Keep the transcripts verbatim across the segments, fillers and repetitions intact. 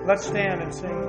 Let's stand and sing.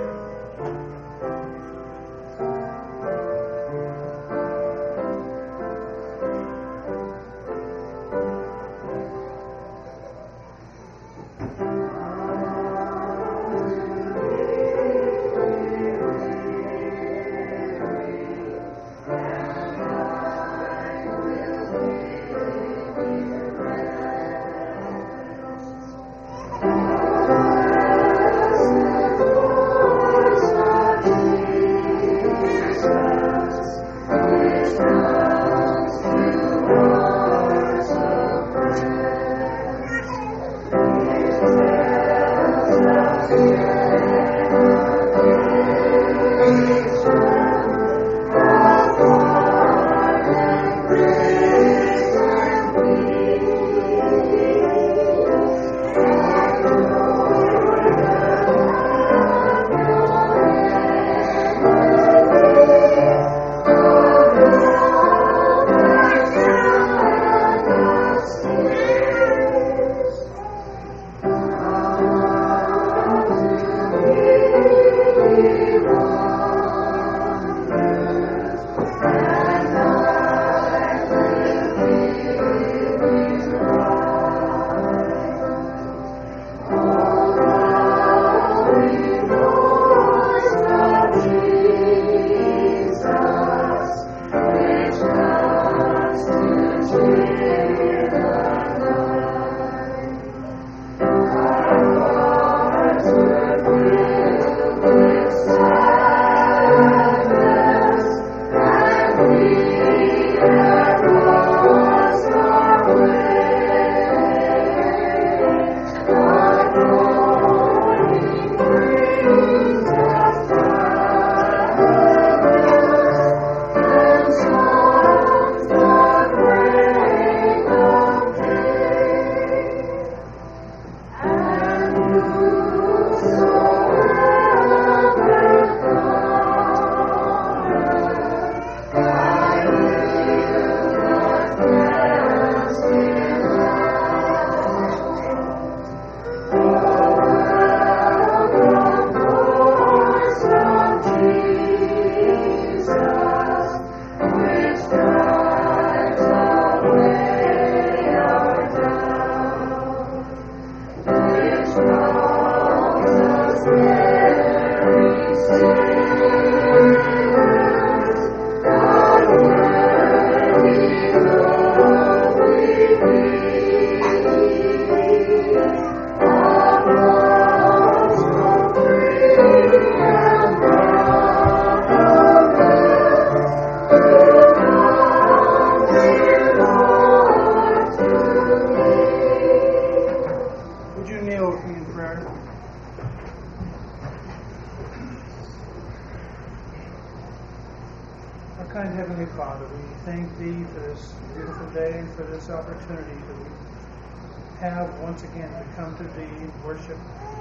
Once again to come to thee and worship.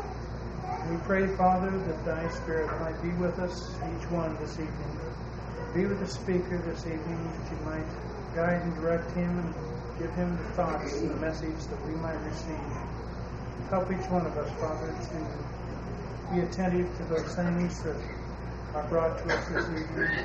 We pray, Father, that thy Spirit might be with us, each one this evening. Be with the speaker this evening, that you might guide and direct him and give him the thoughts and the message that we might receive. Help each one of us, Father, to be attentive to those things that are brought to us this evening.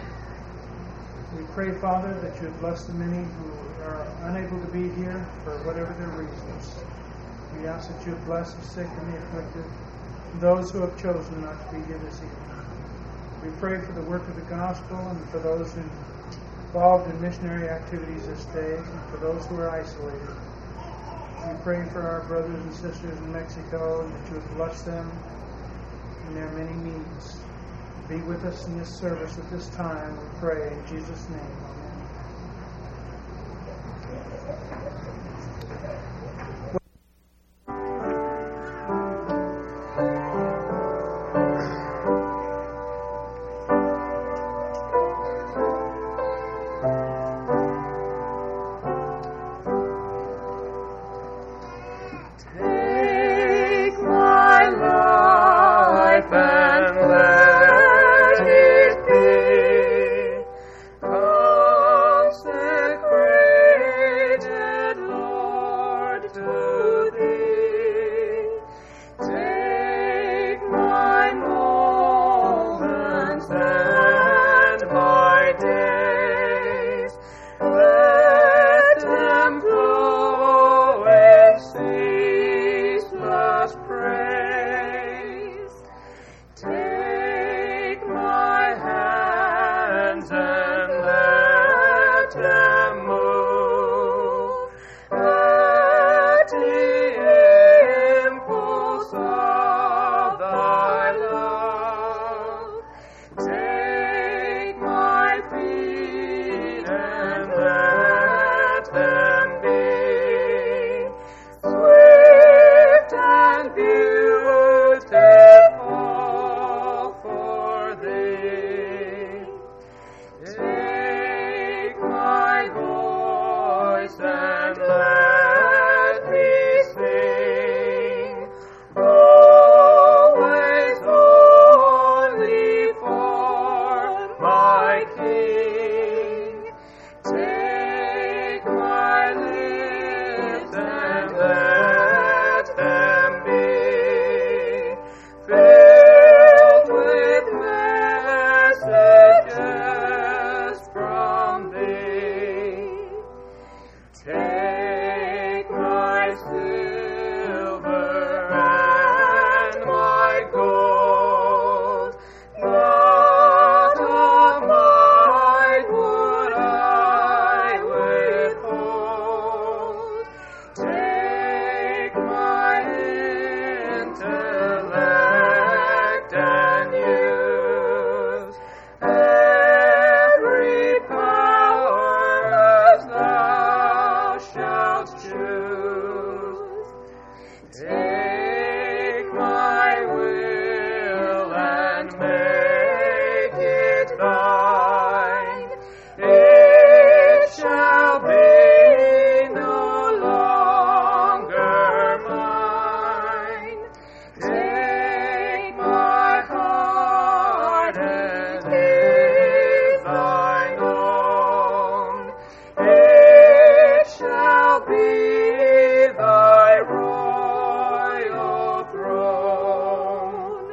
We pray, Father, that you would bless the many who are unable to be here for whatever their reasons. We ask that you would bless the sick and the afflicted, and those who have chosen not to be here this evening. We pray for the work of the gospel and for those involved in missionary activities this day, and for those who are isolated. We pray for our brothers and sisters in Mexico, and that you would bless them in their many needs. Be with us in this service at this time, we pray in Jesus' name. Amen. Take my us praise. Take my hands and let them move at the impulse of thy love. Take my feet and let them be swift and beautiful for thee. Take my voice and let me sing, always only for my King. Take my lips and let them be filled with messages from thee. Take my silver and my gold, not a mine would I withhold. Take my intellect and use every power as thou shalt choose. Take my will and make it thine. It shall be no longer mine. Take my heart and give thine own. It shall be thy royal throne.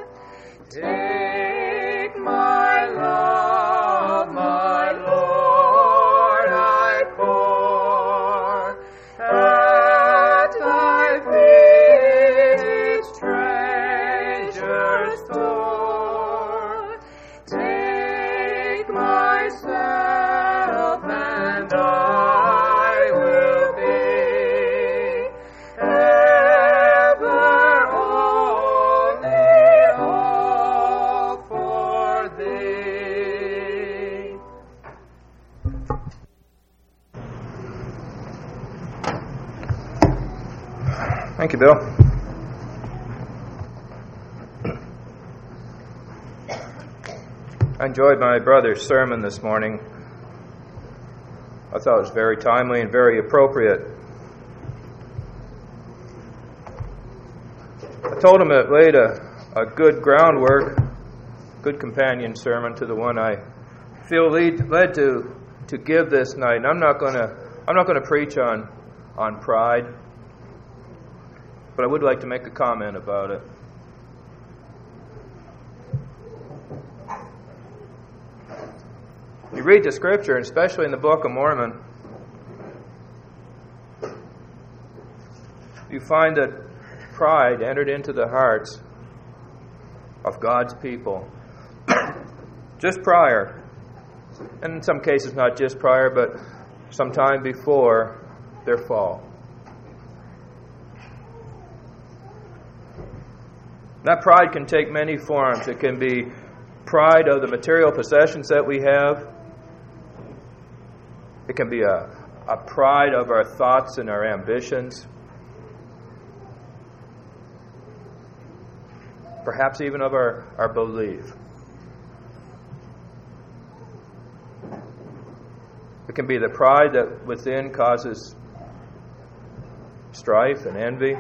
Take my love, my Lord, I pour at thy feet its treasure store. Take myself and I will be ever only all for thee. Thank you, Bill. I enjoyed my brother's sermon this morning. I thought it was very timely and very appropriate. I told him it laid a, a good groundwork, good companion sermon to the one I feel lead, led to to give this night. And I'm not going to I'm not going to preach on on pride, but I would like to make a comment about it. You read the scripture, and especially in the Book of Mormon, you find that pride entered into the hearts of God's people just prior, and in some cases not just prior, but sometime before their fall. That pride can take many forms. It can be pride of the material possessions that we have. It can be a, a pride of our thoughts and our ambitions. Perhaps even of our, our belief. It can be the pride that within causes strife and envy.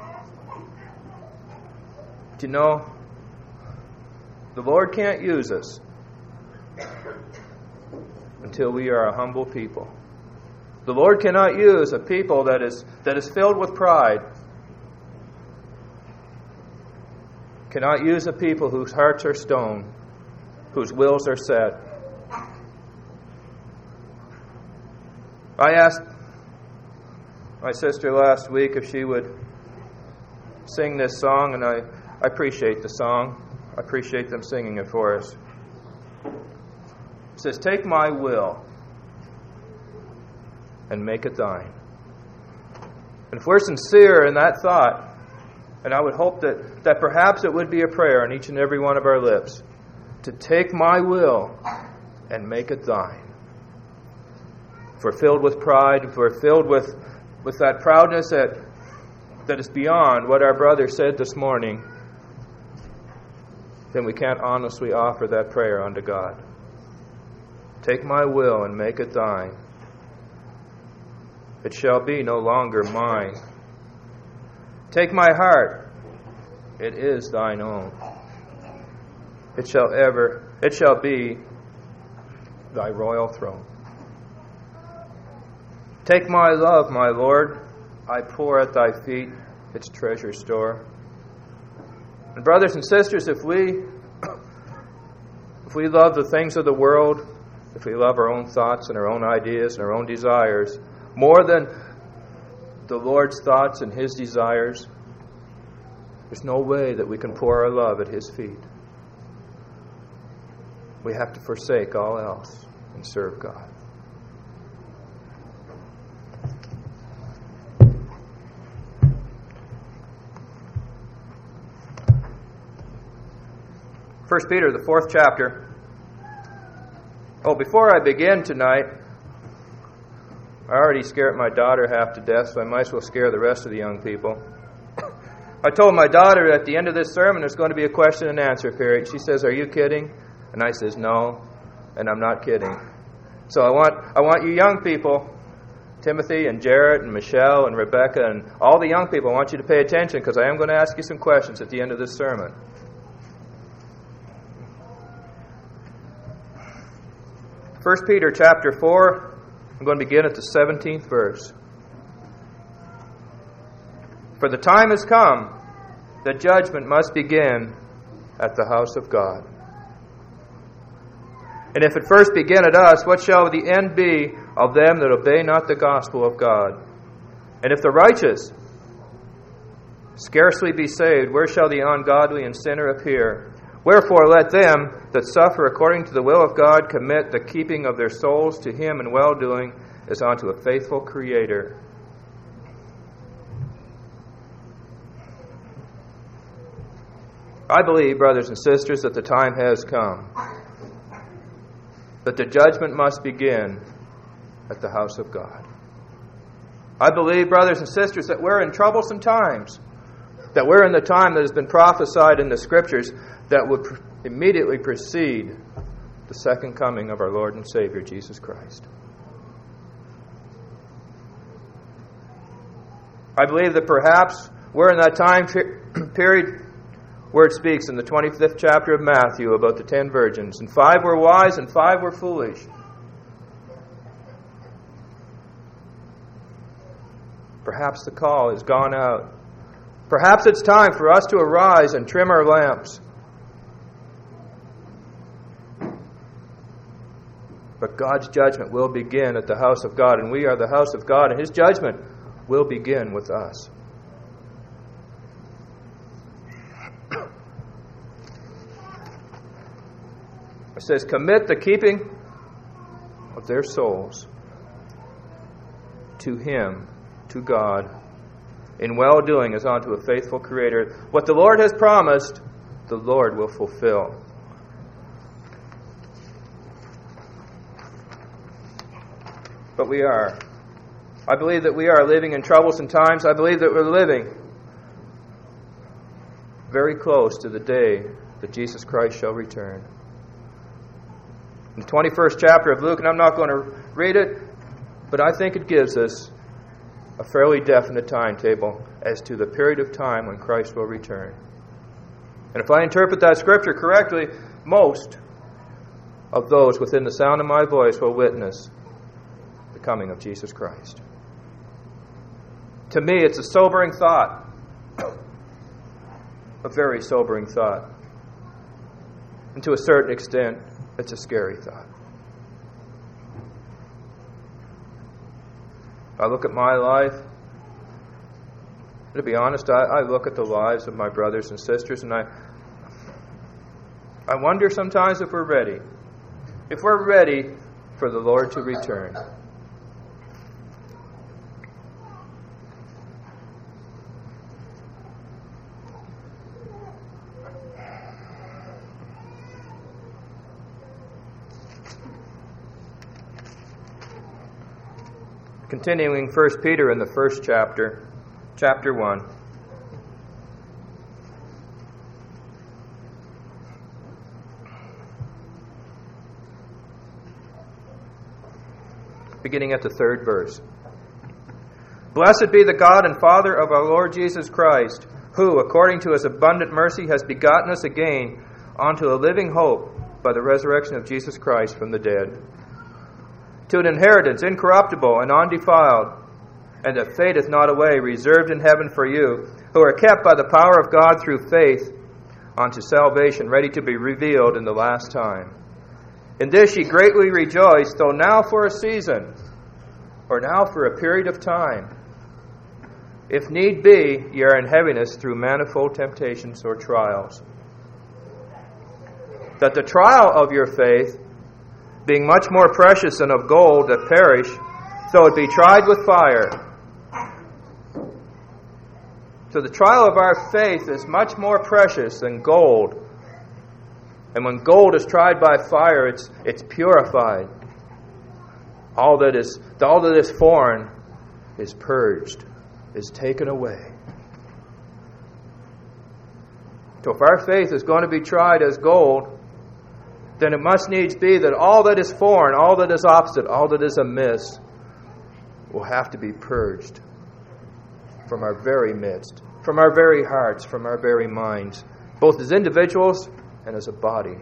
But you know, the Lord can't use us until we are a humble people. The Lord cannot use a people that is that is filled with pride. Cannot use a people whose hearts are stone, whose wills are set. I asked my sister last week if she would sing this song, and I, I appreciate the song. I appreciate them singing it for us. It says, "Take my will and make it thine." And if we're sincere in that thought, and I would hope that, that perhaps it would be a prayer on each and every one of our lips, to take my will and make it thine. If we're filled with pride, if we're filled with, with that proudness that, that is beyond what our brother said this morning, then we can't honestly offer that prayer unto God. Take my will and make it thine. It shall be no longer mine. Take my heart, it is thine own. It shall ever, it shall be thy royal throne. Take my love, my Lord, I pour at thy feet its treasure store. And brothers and sisters, if we if we love the things of the world, if we love our own thoughts and our own ideas and our own desires more than the Lord's thoughts and His desires, there's no way that we can pour our love at His feet. We have to forsake all else and serve God. First Peter, the fourth chapter. Oh, before I begin tonight, I already scared my daughter half to death, so I might as well scare the rest of the young people. I told my daughter at the end of this sermon there's going to be a question and answer period. She says, "Are you kidding?" And I says, "No, and I'm not kidding." So I want I want you young people, Timothy and Jarrett and Michelle and Rebecca and all the young people, I want you to pay attention because I am going to ask you some questions at the end of this sermon. First Peter chapter four, I'm going to begin at the seventeenth verse. "For the time has come that judgment must begin at the house of God. And if it first begin at us, what shall the end be of them that obey not the gospel of God? And if the righteous scarcely be saved, where shall the ungodly and sinner appear? Wherefore let them that suffer according to the will of God commit the keeping of their souls to Him in well-doing as unto a faithful Creator." I believe, brothers and sisters, that the time has come, that the judgment must begin at the house of God. I believe, brothers and sisters, that we're in troublesome times, that we're in the time that has been prophesied in the Scriptures that would pr- immediately precede the second coming of our Lord and Savior, Jesus Christ. I believe that perhaps we're in that time per- period where it speaks in the twenty-fifth chapter of Matthew about the ten virgins, and five were wise and five were foolish. Perhaps the call has gone out. Perhaps it's time for us to arise and trim our lamps. But God's judgment will begin at the house of God, and we are the house of God, and His judgment will begin with us. It says, "Commit the keeping of their souls to Him, to God, in well-doing as unto a faithful Creator." What the Lord has promised, the Lord will fulfill. But we are. I believe that we are living in troublesome times. I believe that we're living very close to the day that Jesus Christ shall return. In the twenty-first chapter of Luke, and I'm not going to read it, but I think it gives us a fairly definite timetable as to the period of time when Christ will return. And if I interpret that Scripture correctly, most of those within the sound of my voice will witness the coming of Jesus Christ. To me, it's a sobering thought. A very sobering thought. And to a certain extent, it's a scary thought. I look at my life. To be honest, I, I look at the lives of my brothers and sisters, and I, I wonder sometimes if we're ready. If we're ready for the Lord to return. Continuing First Peter in the first chapter, chapter one. Beginning at the third verse. Blessed be the God and Father of our Lord Jesus Christ, who, according to his abundant mercy, has begotten us again unto a living hope by the resurrection of Jesus Christ from the dead, to an inheritance incorruptible and undefiled, and that fadeth not away, reserved in heaven for you, who are kept by the power of God through faith unto salvation, ready to be revealed in the last time. In this ye greatly rejoice, though now for a season, or now for a period of time, if need be, ye are in heaviness through manifold temptations or trials, that the trial of your faith, being much more precious than of gold that perish, though it be tried with fire. So the trial of our faith is much more precious than gold. And when gold is tried by fire, it's it's purified. All that is all that is foreign is purged, is taken away. So if our faith is going to be tried as gold, then it must needs be that all that is foreign, all that is opposite, all that is amiss will have to be purged from our very midst, from our very hearts, from our very minds, both as individuals and as a body.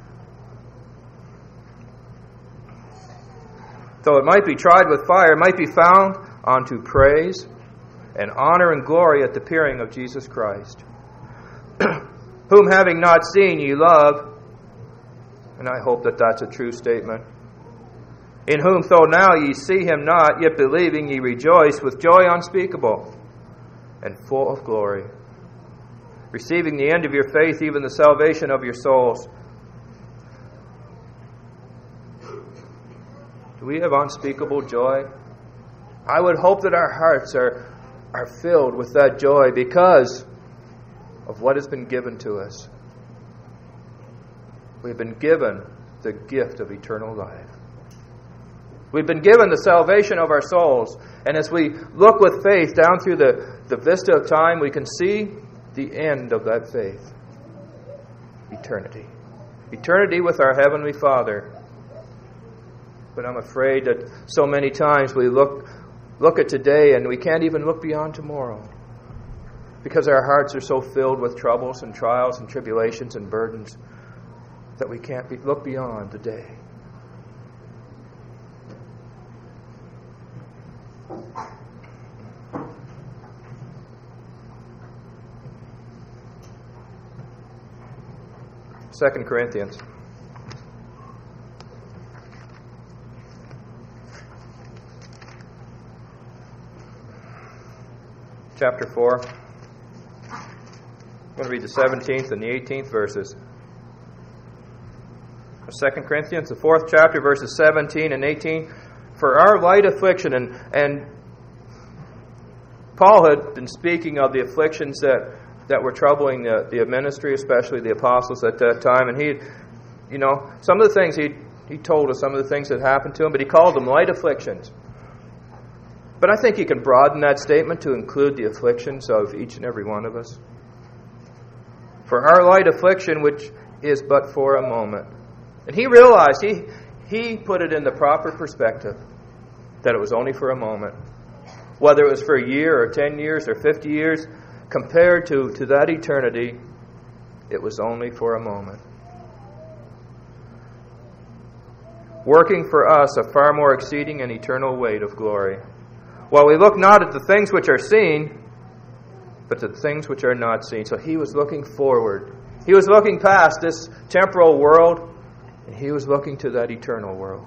Though it might be tried with fire, it might be found unto praise and honor and glory at the appearing of Jesus Christ, whom having not seen ye love. And I hope that that's a true statement. In whom, though now ye see him not, yet believing ye rejoice with joy unspeakable and full of glory, receiving the end of your faith, even the salvation of your souls. Do we have unspeakable joy? I would hope that our hearts are, are filled with that joy because of what has been given to us. We've been given the gift of eternal life. We've been given the salvation of our souls. And as we look with faith down through the, the vista of time, we can see the end of that faith. Eternity. Eternity with our Heavenly Father. But I'm afraid that so many times we look, look at today and we can't even look beyond tomorrow. Because our hearts are so filled with troubles and trials and tribulations and burdens that we can't be, look beyond the day. Second Corinthians. Chapter four. I'm going to read the seventeenth and the eighteenth verses. Second Corinthians, the fourth chapter, verses seventeen and eighteen. For our light affliction, and, and Paul had been speaking of the afflictions that, that were troubling the, the ministry, especially the apostles at that time. And he, you know, some of the things he he told us, some of the things that happened to him, but he called them light afflictions. But I think he can broaden that statement to include the afflictions of each and every one of us. For our light affliction, which is but for a moment. And he realized, he, he put it in the proper perspective, that it was only for a moment. Whether it was for a year or ten years or fifty years, compared to, to that eternity, it was only for a moment. Working for us a far more exceeding and eternal weight of glory. While we look not at the things which are seen, but to the things which are not seen. So he was looking forward. He was looking past this temporal world, and he was looking to that eternal world.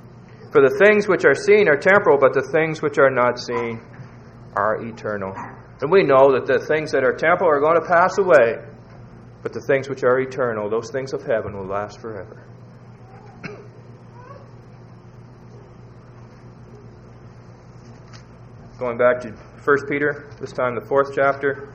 For the things which are seen are temporal, but the things which are not seen are eternal. And we know that the things that are temporal are going to pass away, but the things which are eternal, those things of heaven, will last forever. Going back to First Peter, this time the fourth chapter.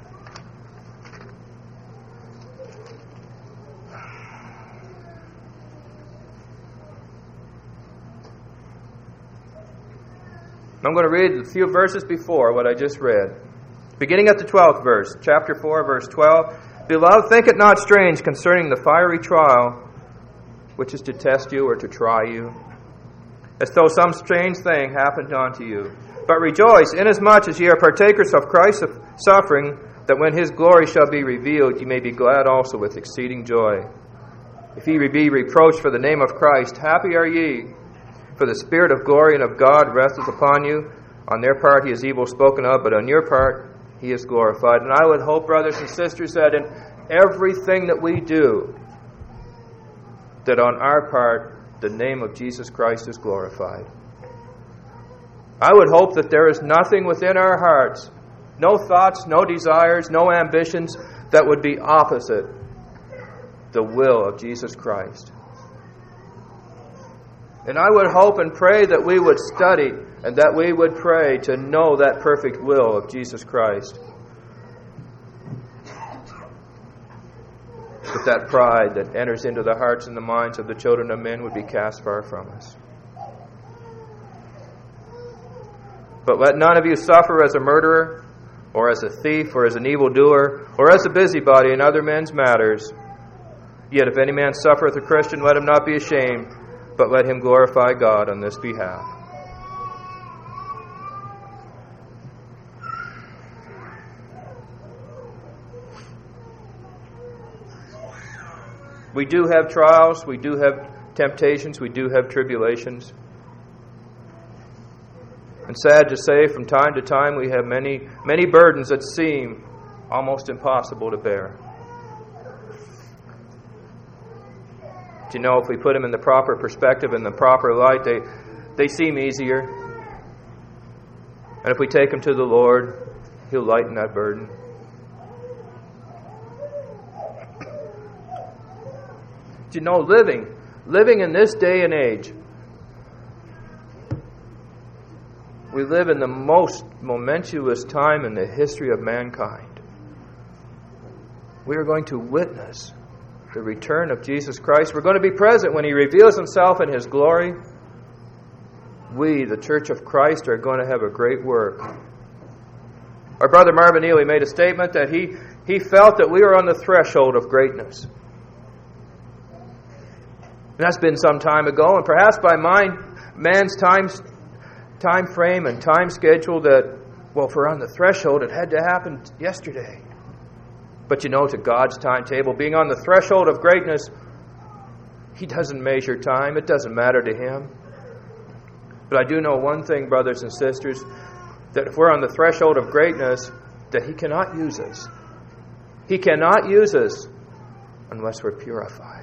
I'm going to read a few verses before what I just read. Beginning at the twelfth verse, chapter four, verse twelve. Beloved, think it not strange concerning the fiery trial, which is to test you or to try you, as though some strange thing happened unto you. But rejoice, inasmuch as ye are partakers of Christ's suffering, that when his glory shall be revealed, ye may be glad also with exceeding joy. If ye be reproached for the name of Christ, happy are ye, for the Spirit of glory and of God resteth upon you. On their part he is evil spoken of, but on your part he is glorified. And I would hope, brothers and sisters, that in everything that we do, that on our part the name of Jesus Christ is glorified. I would hope that there is nothing within our hearts, no thoughts, no desires, no ambitions, that would be opposite the will of Jesus Christ. And I would hope and pray that we would study and that we would pray to know that perfect will of Jesus Christ. That that pride that enters into the hearts and the minds of the children of men would be cast far from us. But let none of you suffer as a murderer, or as a thief, or as an evildoer, or as a busybody in other men's matters. Yet if any man suffereth a Christian, let him not be ashamed, but let him glorify God on this behalf. We do have trials, we do have temptations, we do have tribulations. And sad to say, from time to time we have many, many burdens that seem almost impossible to bear. But you know, if we put them in the proper perspective, in the proper light, they, they seem easier. And if we take them to the Lord, He'll lighten that burden. Do you know, living, living in this day and age, we live in the most momentous time in the history of mankind. We are going to witness the return of Jesus Christ. We're going to be present when He reveals Himself in His glory. We, the Church of Christ, are going to have a great work. Our brother Marvin Neely made a statement that he, he felt that we were on the threshold of greatness. And that's been some time ago, and perhaps by mind, man's time, time frame and time schedule that, well, if we're on the threshold, it had to happen yesterday. But you know, to God's timetable, being on the threshold of greatness, He doesn't measure time. It doesn't matter to Him. But I do know one thing, brothers and sisters, that if we're on the threshold of greatness, that He cannot use us. He cannot use us unless we're purified.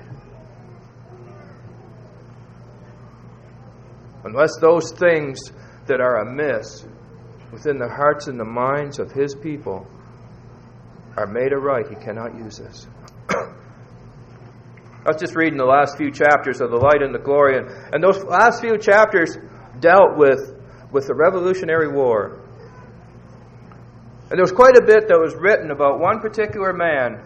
Unless those things that are amiss within the hearts and the minds of His people are made aright, He cannot use us. I was just reading the last few chapters of The Light and the Glory, and, and those last few chapters dealt with, with the Revolutionary War. And there was quite a bit that was written about one particular man.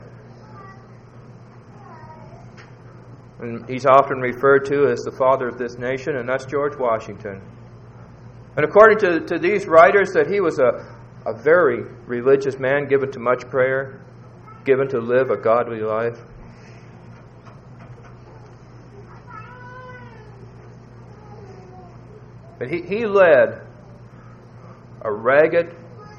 And he's often referred to as the father of this nation, and that's George Washington. And according to, to these writers, that he was a, a very religious man, given to much prayer, given to live a godly life. And he, he led a ragged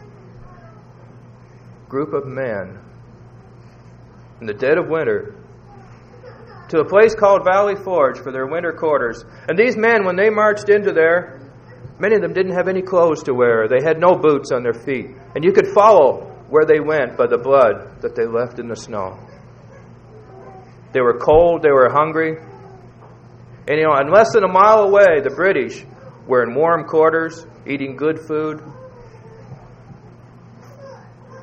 group of men in the dead of winter to a place called Valley Forge for their winter quarters. And these men, when they marched into there, many of them didn't have any clothes to wear. They had no boots on their feet. And you could follow where they went by the blood that they left in the snow. They were cold, they were hungry. And you know, and less than a mile away, the British were in warm quarters, eating good food.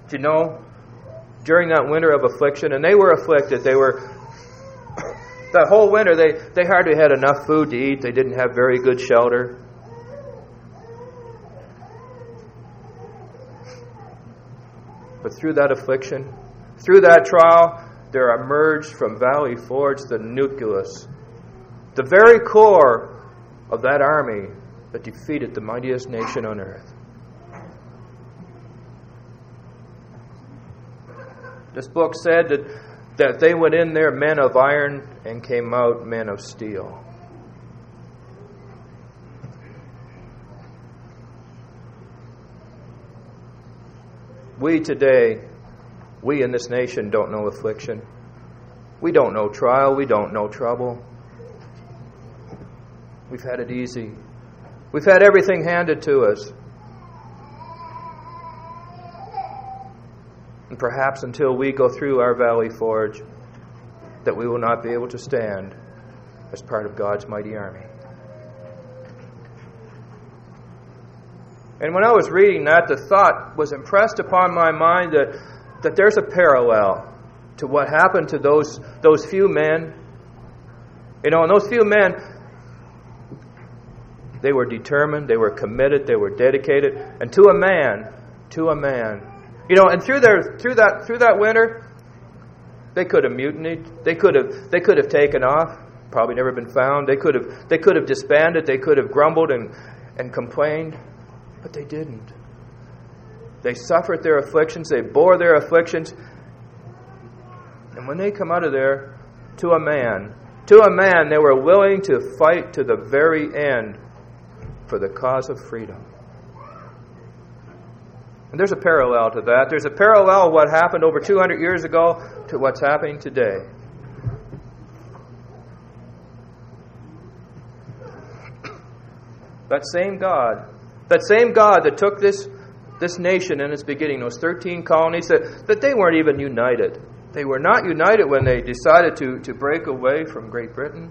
Do you know, during that winter of affliction, and they were afflicted, they were, that whole winter, they, they hardly had enough food to eat. They didn't have very good shelter. But through that affliction, through that trial, there emerged from Valley Forge the nucleus, the very core of that army that defeated the mightiest nation on earth. This book said that, that they went in there men of iron and came out men of steel. We today, we in this nation don't know affliction. We don't know trial. We don't know trouble. We've had it easy. We've had everything handed to us. And perhaps until we go through our Valley Forge, that we will not be able to stand as part of God's mighty army. And when I was reading that, the thought was impressed upon my mind that, that there's a parallel to what happened to those, those few men. You know, and those few men, they were determined, they were committed, they were dedicated, and to a man, to a man. You know, and through their through that through that winter, they could have mutinied, they could have they could have taken off, probably never been found. They could have they could have disbanded, they could have grumbled and, and complained, but they didn't. They suffered their afflictions, they bore their afflictions, and when they come out of there, to a man, to a man, they were willing to fight to the very end for the cause of freedom. And there's a parallel to that. There's a parallel of what happened over two hundred years ago to what's happening today. That same God, that same God that took this, this nation in its beginning, those thirteen colonies, that, that they weren't even united. They were not united when they decided to, to break away from Great Britain.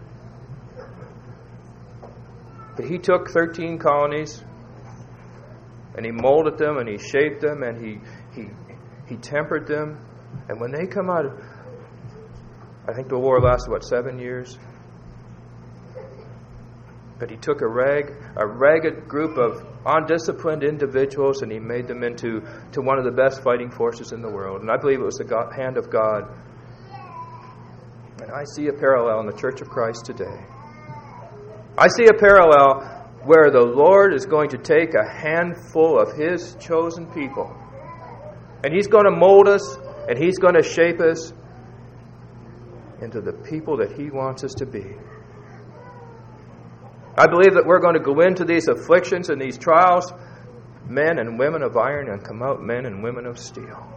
But He took thirteen colonies, and He molded them, and He shaped them, and He He He tempered them. And when they come out, I think the war lasted, what, seven years? But He took a rag, a ragged group of undisciplined individuals, and He made them into to one of the best fighting forces in the world. And I believe it was the God, hand of God. And I see a parallel in the Church of Christ today. I see a parallel where the Lord is going to take a handful of His chosen people, and He's going to mold us, and He's going to shape us into the people that He wants us to be. I believe that we're going to go into these afflictions and these trials, men and women of iron, and come out men and women of steel.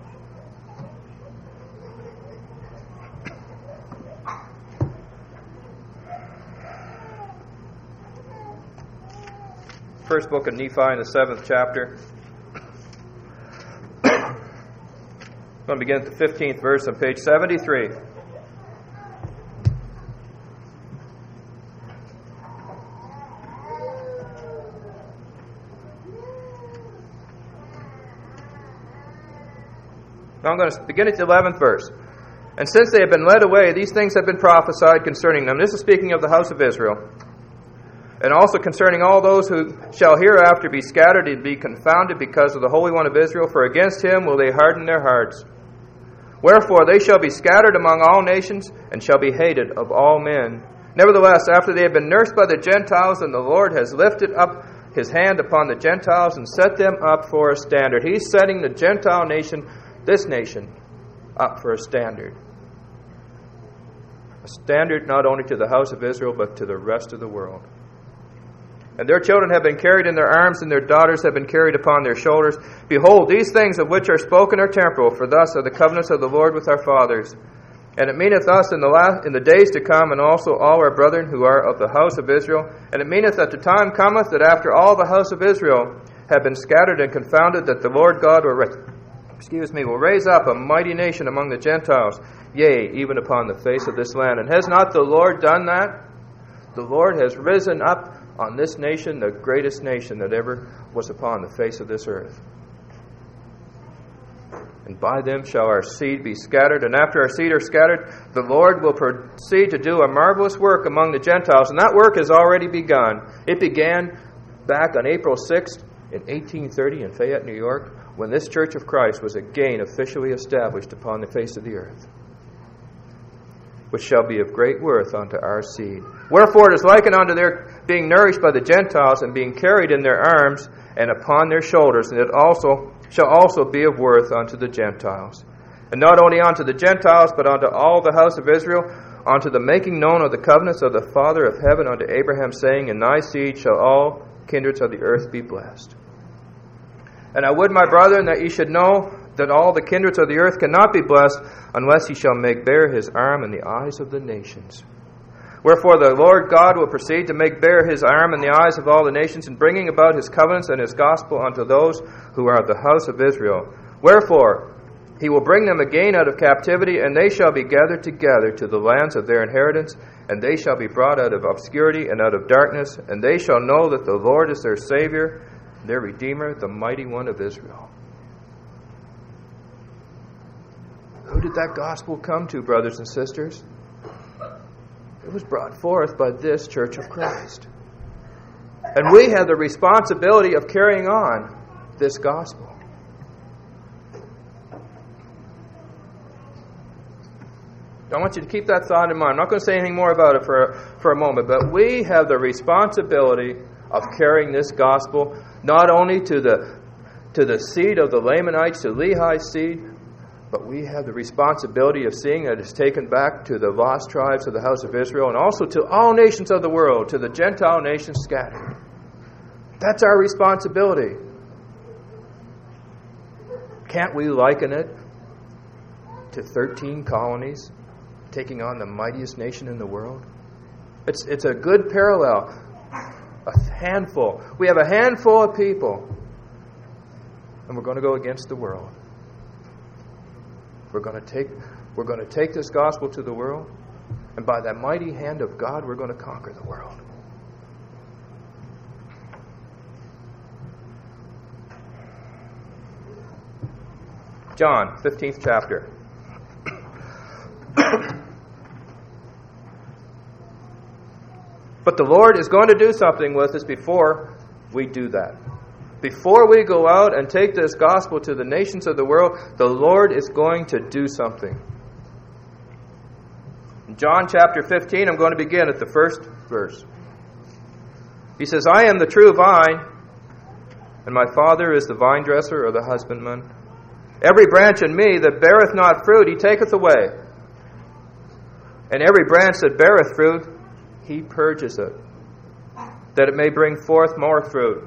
First book of Nephi in the seventh chapter. I'm going to begin at the fifteenth verse on page seventy-three. Now I'm going to begin at the eleventh verse. And since they have been led away, these things have been prophesied concerning them. This is speaking of the house of Israel. And also concerning all those who shall hereafter be scattered and be confounded because of the Holy One of Israel, for against Him will they harden their hearts. Wherefore they shall be scattered among all nations, and shall be hated of all men. Nevertheless, after they have been nursed by the Gentiles, and the Lord has lifted up His hand upon the Gentiles, and set them up for a standard. He's setting the Gentile nation, this nation, up for a standard. A standard not only to the house of Israel, but to the rest of the world. And their children have been carried in their arms, and their daughters have been carried upon their shoulders. Behold, these things of which are spoken are temporal, for thus are the covenants of the Lord with our fathers. And it meaneth us in the last, in the days to come, and also all our brethren who are of the house of Israel. And it meaneth that the time cometh that after all the house of Israel have been scattered and confounded, that the Lord God will, ra- excuse me, will raise up a mighty nation among the Gentiles, yea, even upon the face of this land. And has not the Lord done that? The Lord has risen up on this nation, the greatest nation that ever was upon the face of this earth. and by them shall our seed be scattered. And after our seed are scattered, the Lord will proceed to do a marvelous work among the Gentiles. And that work has already begun. It began back on April sixth in eighteen thirty in Fayette, New York, when this Church of Christ was again officially established upon the face of the earth, which shall be of great worth unto our seed. Wherefore it is likened unto their being nourished by the Gentiles and being carried in their arms and upon their shoulders, and it also shall also be of worth unto the Gentiles. And not only unto the Gentiles, but unto all the house of Israel, unto the making known of the covenants of the Father of heaven unto Abraham, saying, In thy seed shall all kindreds of the earth be blessed. And I would, my brethren, that ye should know that all the kindreds of the earth cannot be blessed unless he shall make bare his arm in the eyes of the nations. Wherefore the Lord God will proceed to make bare his arm in the eyes of all the nations, in bringing about his covenants and his gospel unto those who are of the house of Israel. Wherefore he will bring them again out of captivity, and they shall be gathered together to the lands of their inheritance, and they shall be brought out of obscurity and out of darkness, and they shall know that the Lord is their Savior, their Redeemer, the mighty one of Israel. Who did that gospel come to, brothers and sisters? It was brought forth by this Church of Christ. And we have the responsibility of carrying on this gospel. I want you to keep that thought in mind. I'm not going to say anything more about it for, for a moment, but we have the responsibility of carrying this gospel not only to the, to the seed of the Lamanites, to Lehi's seed, but we have the responsibility of seeing that it's taken back to the lost tribes of the house of Israel, and also to all nations of the world, to the Gentile nations scattered. That's our responsibility. Can't we liken it to thirteen colonies taking on the mightiest nation in the world? It's, it's a good parallel. A handful. We have a handful of people, and we're going to go against the world. We're going to take we're going to take this gospel to the world, and by that mighty hand of God, we're going to conquer the world. John, fifteenth chapter. But the Lord is going to do something with us before we do that. Before we go out and take this gospel to the nations of the world, the Lord is going to do something. In John chapter fifteen, I'm going to begin at the first verse. He says, I am the true vine, and my Father is the vine dresser or the husbandman. Every branch in me that beareth not fruit, he taketh away. And every branch that beareth fruit, he purges it, that it may bring forth more fruit.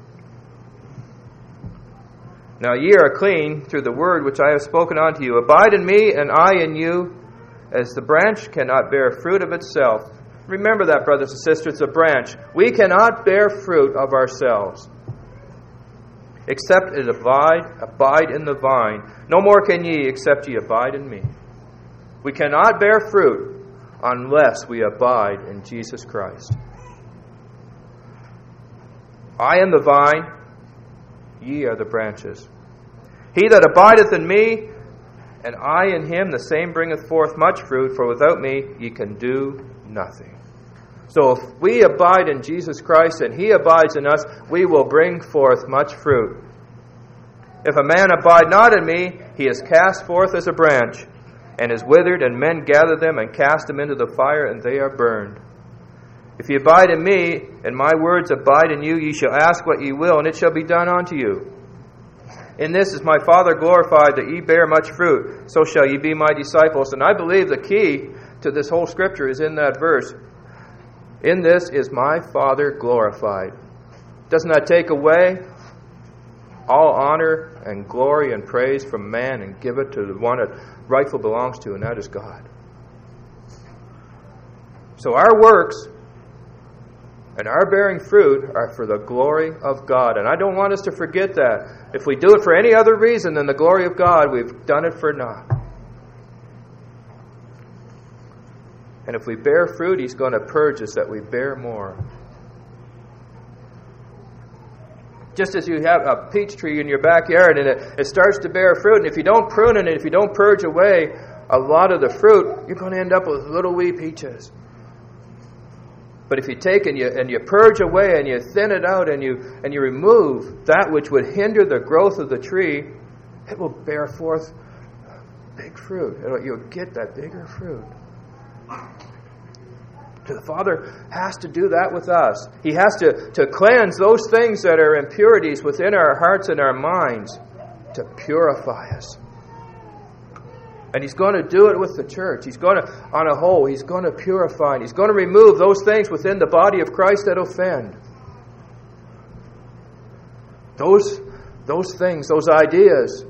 Now ye are clean through the word which I have spoken unto you. Abide in me, and I in you, as the branch cannot bear fruit of itself. Remember that, brothers and sisters, it's a branch. We cannot bear fruit of ourselves, except it abide, abide in the vine. No more can ye, except ye abide in me. We cannot bear fruit unless we abide in Jesus Christ. I am the vine, ye are the branches. He that abideth in me, and I in him, the same bringeth forth much fruit, for without me ye can do nothing. So if we abide in Jesus Christ and he abides in us, we will bring forth much fruit. If a man abide not in me, he is cast forth as a branch, and is withered, and men gather them and cast them into the fire, and they are burned. If ye abide in me, and my words abide in you, ye shall ask what ye will, and it shall be done unto you. In this is my Father glorified, that ye bear much fruit. So shall ye be my disciples. And I believe the key to this whole scripture is in that verse. In this is my Father glorified. Doesn't that take away all honor and glory and praise from man and give it to the one it rightfully belongs to, and that is God? So our works and our bearing fruit are for the glory of God. And I don't want us to forget that. If we do it for any other reason than the glory of God, we've done it for naught. And if we bear fruit, he's going to purge us that we bear more. Just as you have a peach tree in your backyard and it, it starts to bear fruit, and if you don't prune it, if you don't purge away a lot of the fruit, you're going to end up with little wee peaches. But if you take and you and you purge away and you thin it out and you and you remove that which would hinder the growth of the tree, it will bear forth big fruit. It'll, you'll get that bigger fruit. The Father has to do that with us. He has to, to cleanse those things that are impurities within our hearts and our minds to purify us. And He's going to do it with the church. He's going to, on a whole, He's going to purify. He's going to remove those things within the body of Christ that offend. Those, those things, those ideas,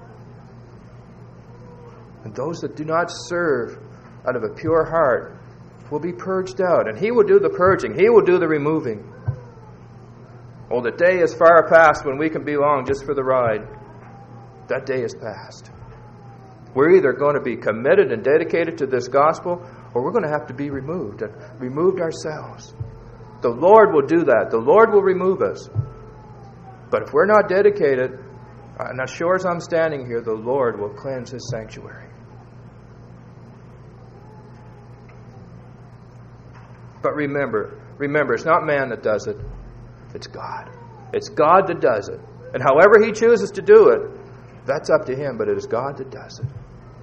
and those that do not serve out of a pure heart will be purged out. And He will do the purging. He will do the removing. Oh, the day is far past when we can be along just for the ride. That day is past. We're either going to be committed and dedicated to this gospel, or we're going to have to be removed, removed ourselves. The Lord will do that. The Lord will remove us. But if we're not dedicated, and as sure as I'm standing here, the Lord will cleanse His sanctuary. But remember, remember, it's not man that does it. It's God. It's God that does it. And however He chooses to do it, that's up to Him, but it is God that does it.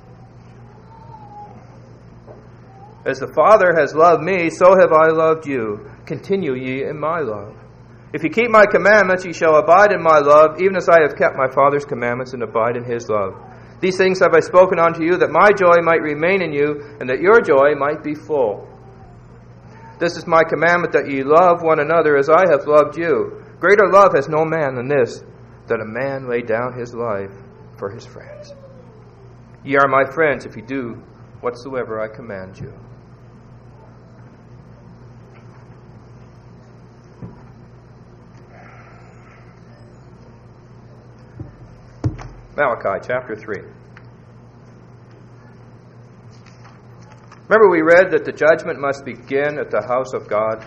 As the Father has loved me, so have I loved you. Continue ye in my love. If you keep my commandments, ye shall abide in my love, even as I have kept my Father's commandments and abide in His love. These things have I spoken unto you, that my joy might remain in you, and that your joy might be full. This is my commandment, that ye love one another as I have loved you. Greater love has no man than this, that a man lay down his life for his friends. Ye are my friends if you do whatsoever I command you. Malachi chapter three. Remember we read that the judgment must begin at the house of God?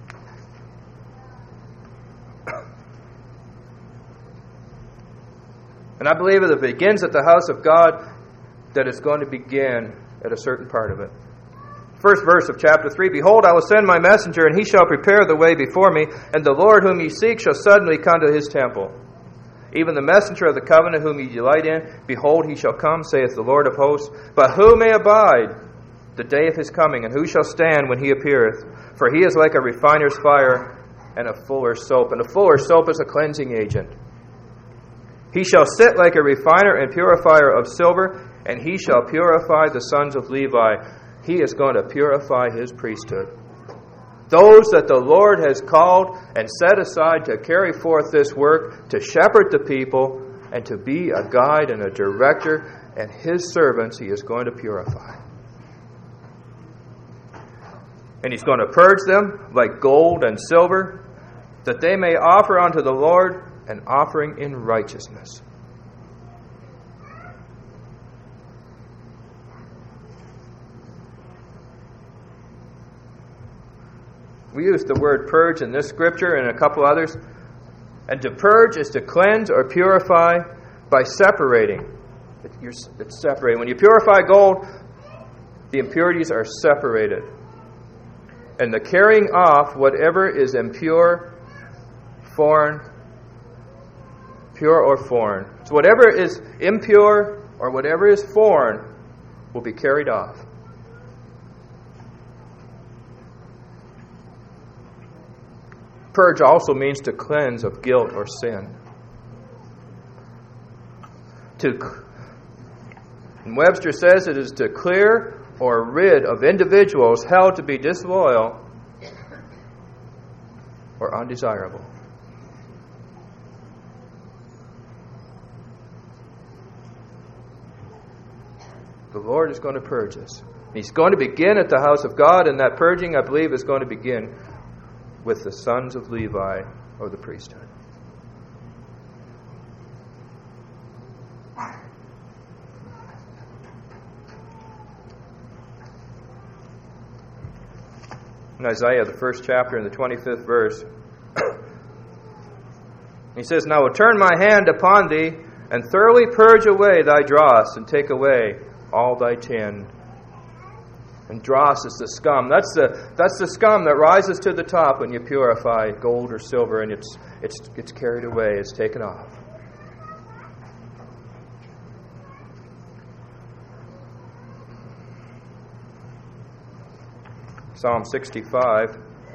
And I believe that if it begins at the house of God, that it's going to begin at a certain part of it. First verse of chapter three, Behold, I will send my messenger, and he shall prepare the way before me, and the Lord whom ye seek shall suddenly come to his temple. Even the messenger of the covenant whom ye delight in, behold, he shall come, saith the Lord of hosts. But who may abide the day of his coming, and who shall stand when he appeareth? For he is like a refiner's fire and a fuller's soap. And a fuller's soap is a cleansing agent. He shall sit like a refiner and purifier of silver, and he shall purify the sons of Levi. He is going to purify his priesthood. Those that the Lord has called and set aside to carry forth this work, to shepherd the people, and to be a guide and a director, and his servants he is going to purify. And he's going to purge them like gold and silver, that they may offer unto the Lord an offering in righteousness. We use the word purge in this scripture and a couple others. And to purge is to cleanse or purify by separating. It's separating. When you purify gold, the impurities are separated. And the carrying off whatever is impure, foreign, pure or foreign. So whatever is impure or whatever is foreign will be carried off. Purge also means to cleanse of guilt or sin. To, and Webster says it is to clear or rid of individuals held to be disloyal or undesirable. The Lord is going to purge us. He's going to begin at the house of God, and that purging, I believe, is going to begin with the sons of Levi, or the priesthood. In Isaiah, the first chapter, in the twenty-fifth verse, He says, "And I will turn my hand upon thee, and thoroughly purge away thy dross, and take away all thy tin." And dross is the scum. That's the that's the scum that rises to the top when you purify gold or silver, and it's it's it's carried away, it's taken off. Psalm sixty-five.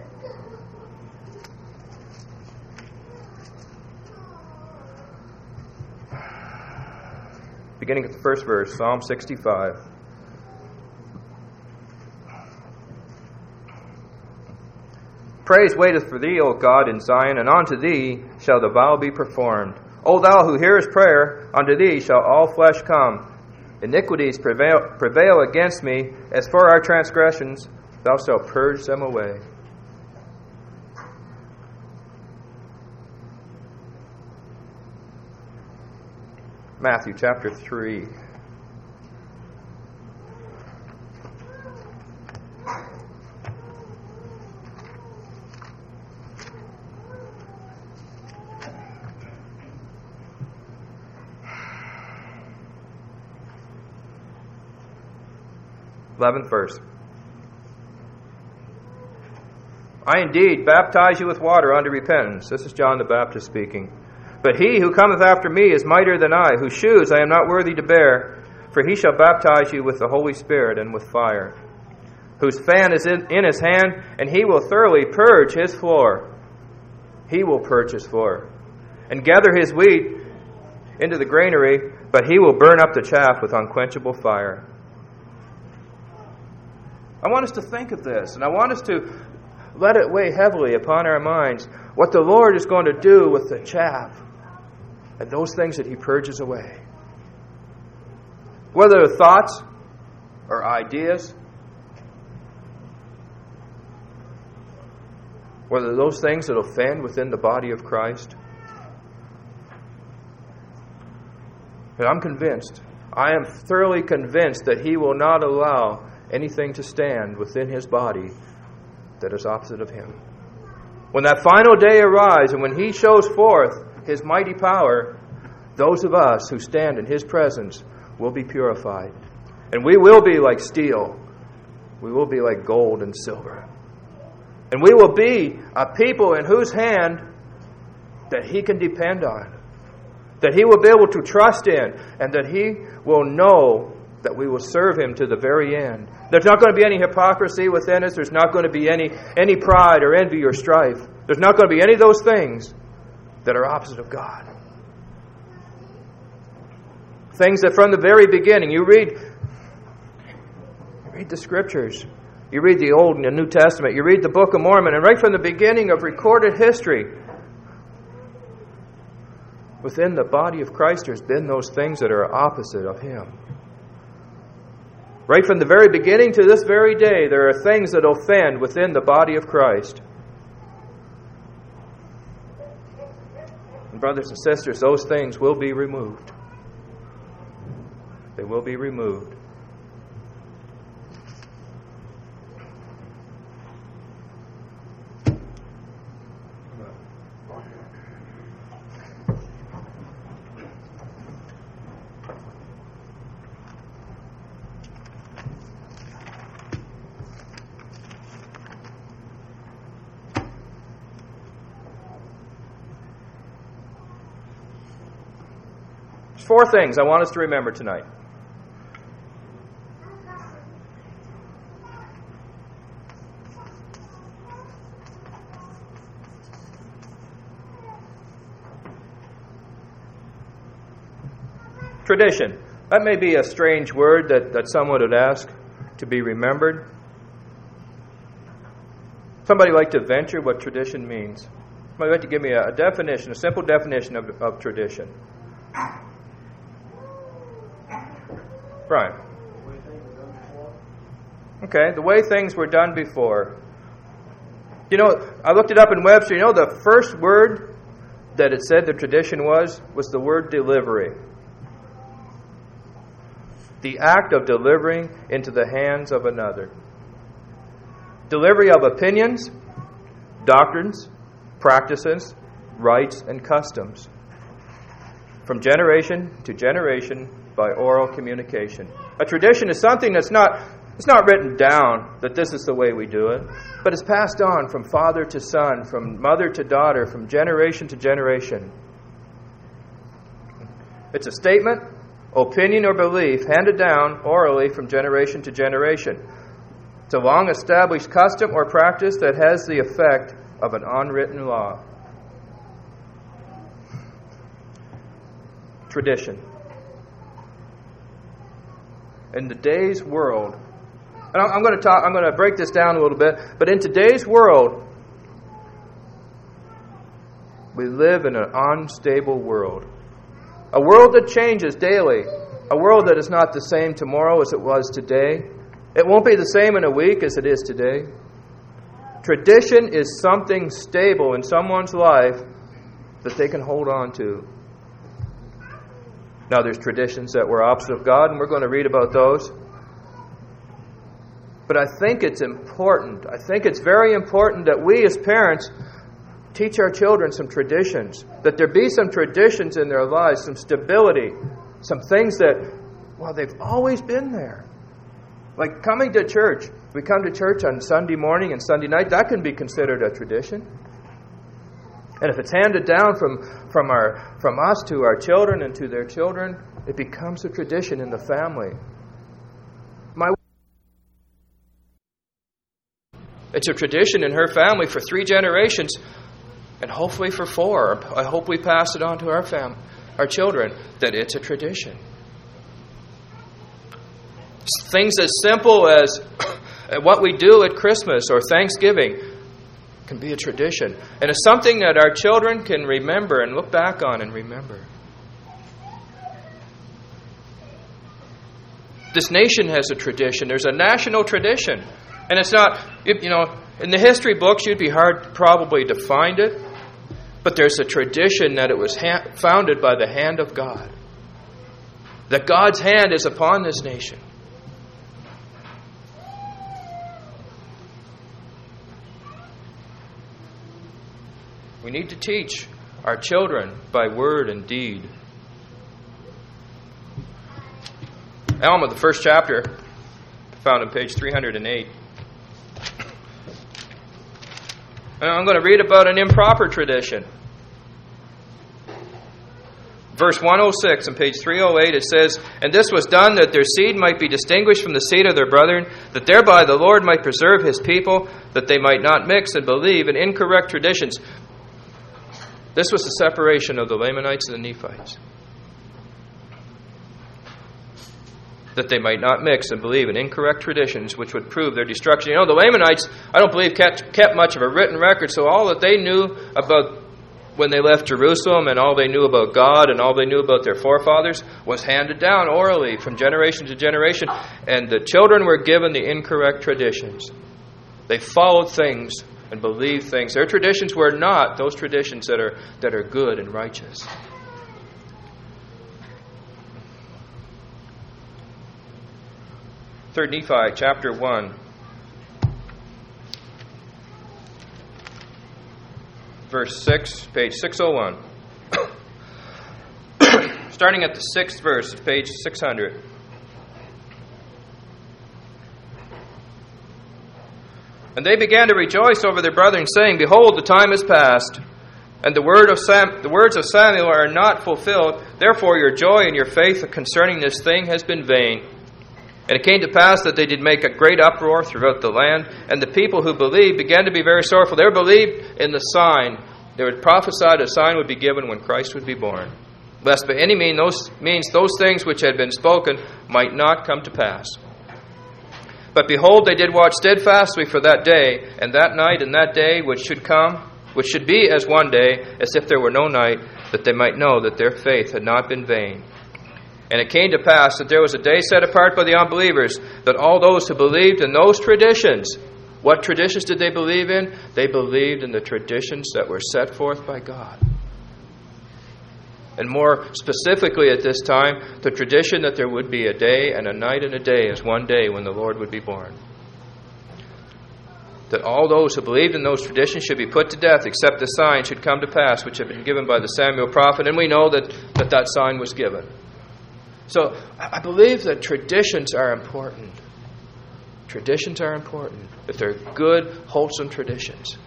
Beginning at the first verse, Psalm sixty-five. Praise waiteth for thee, O God, in Zion, and unto thee shall the vow be performed. O thou who hearest prayer, unto thee shall all flesh come. Iniquities prevail, prevail against me. As for our transgressions, thou shalt purge them away. Matthew chapter three. eleventh verse. I indeed baptize you with water unto repentance. This is John the Baptist speaking. But he who cometh after me is mightier than I, whose shoes I am not worthy to bear. For he shall baptize you with the Holy Spirit and with fire. Whose fan is in, in his hand, and he will thoroughly purge his floor. He will purge his floor. And gather his wheat into the granary, but he will burn up the chaff with unquenchable fire. I want us to think of this, and I want us to let it weigh heavily upon our minds what the Lord is going to do with the chaff and those things that He purges away. Whether they're thoughts or ideas, whether those things that offend within the body of Christ. And I'm convinced, I am thoroughly convinced that He will not allow anything to stand within His body that is opposite of Him. When that final day arrives and when He shows forth His mighty power, those of us who stand in His presence will be purified. And we will be like steel. We will be like gold and silver. And we will be a people in whose hand that He can depend on. That He will be able to trust in. And that He will know that we will serve Him to the very end. There's not going to be any hypocrisy within us. There's not going to be any, any pride or envy or strife. There's not going to be any of those things that are opposite of God. Things that from the very beginning, you read, you read the Scriptures. You read the Old and the New Testament. You read the Book of Mormon. And right from the beginning of recorded history, within the body of Christ, there's been those things that are opposite of Him. Right from the very beginning to this very day, there are things that offend within the body of Christ. And brothers and sisters, those things will be removed. They will be removed. Four things I want us to remember tonight. Tradition. That may be a strange word that, that someone would ask to be remembered. Somebody like to venture what tradition means? Somebody like to give me a, a definition, a simple definition of, of tradition. Brian. Okay, the way things were done before. You know, I looked it up in Webster. You know, the first word that it said the tradition was, was the word delivery. The act of delivering into the hands of another. Delivery of opinions, doctrines, practices, rites, and customs from generation to generation by oral communication. A tradition is something that's not it's not written down that this is the way we do it, but it's passed on from father to son, from mother to daughter, from generation to generation. It's a statement, opinion, or belief handed down orally from generation to generation. It's a long-established custom or practice that has the effect of an unwritten law. Tradition. In today's world, and I'm going to talk. I'm going to break this down a little bit. But in today's world, we live in an unstable world, a world that changes daily, a world that is not the same tomorrow as it was today. It won't be the same in a week as it is today. Tradition is something stable in someone's life that they can hold on to. Now, there's traditions that were opposite of God, and we're going to read about those. But I think it's important, I think it's very important that we as parents teach our children some traditions, that there be some traditions in their lives, some stability, some things that, well, they've always been there. Like coming to church. We come to church on Sunday morning and Sunday night. That can be considered a tradition. And if it's handed down from, from, our, from us to our children and to their children, it becomes a tradition in the family. My It's a tradition in her family for three generations, and hopefully for four. I hope we pass it on to our fam, our children, that it's a tradition. Things as simple as what we do at Christmas or Thanksgiving can be a tradition. And it's something that our children can remember and look back on and remember. This nation has a tradition. There's a national tradition. And it's not, you know, in the history books, you'd be hard probably to find it. But there's a tradition that it was ha- founded by the hand of God. That God's hand is upon this nation. We need to teach our children by word and deed. Alma, the first chapter, found on page three hundred eight. And I'm going to read about an improper tradition. Verse one oh six on page three oh eight, it says, "And this was done that their seed might be distinguished from the seed of their brethren, that thereby the Lord might preserve His people, that they might not mix and believe in incorrect traditions." This was the separation of the Lamanites and the Nephites. That they might not mix and believe in incorrect traditions which would prove their destruction. You know, the Lamanites, I don't believe, kept, kept much of a written record, so all that they knew about when they left Jerusalem and all they knew about God and all they knew about their forefathers was handed down orally from generation to generation, and the children were given the incorrect traditions. They followed things and believed things. Their traditions were not those traditions that are that are good and righteous. Third Nephi, chapter one, verse six, page six oh one. Starting at the sixth verse, page six hundred. "And they began to rejoice over their brethren, saying, Behold, the time is past, and the word of Sam, the words of Samuel are not fulfilled. Therefore your joy and your faith concerning this thing has been vain. And it came to pass that they did make a great uproar throughout the land, and the people who believed began to be very sorrowful." They believed in the sign. They would prophesy a sign would be given when Christ would be born, lest by any means those, means those things which had been spoken might not come to pass. "But behold, they did watch steadfastly for that day, and that night, and that day which should come, which should be as one day, as if there were no night, that they might know that their faith had not been vain. And it came to pass that there was a day set apart by the unbelievers, that all those who believed in those traditions," what traditions did they believe in? They believed in the traditions that were set forth by God. And more specifically at this time, the tradition that there would be a day and a night and a day as one day when the Lord would be born. that all those who believed in those traditions should be put to death, except the sign should come to pass, which had been given by the Samuel prophet. And we know that that, that sign was given. So I believe that traditions are important. Traditions are important, if they're good, wholesome traditions.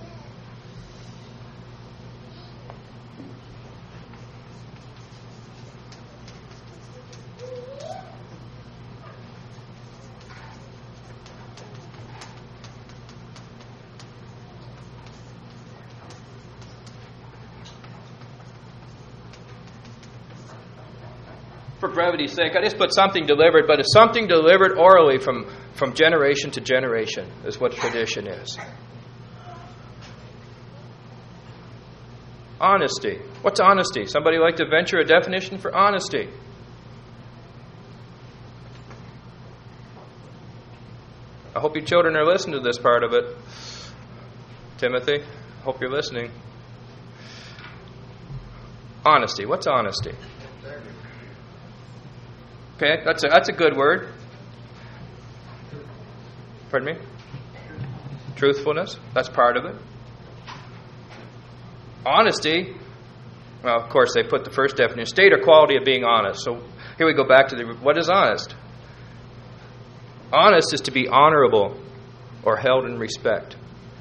For brevity's sake, I just put something delivered, but it's something delivered orally from, from generation to generation, is what tradition is. Honesty. What's honesty? Somebody like to venture a definition for honesty? I hope your children are listening to this part of it. Timothy, I hope you're listening. Honesty. What's honesty? Okay, that's a, that's a good word. Pardon me? Truthfulness. That's part of it. Honesty. Well, of course, they put the first definition. State or quality of being honest. So here we go back to the, what is honest? Honest is to be honorable or held in respect.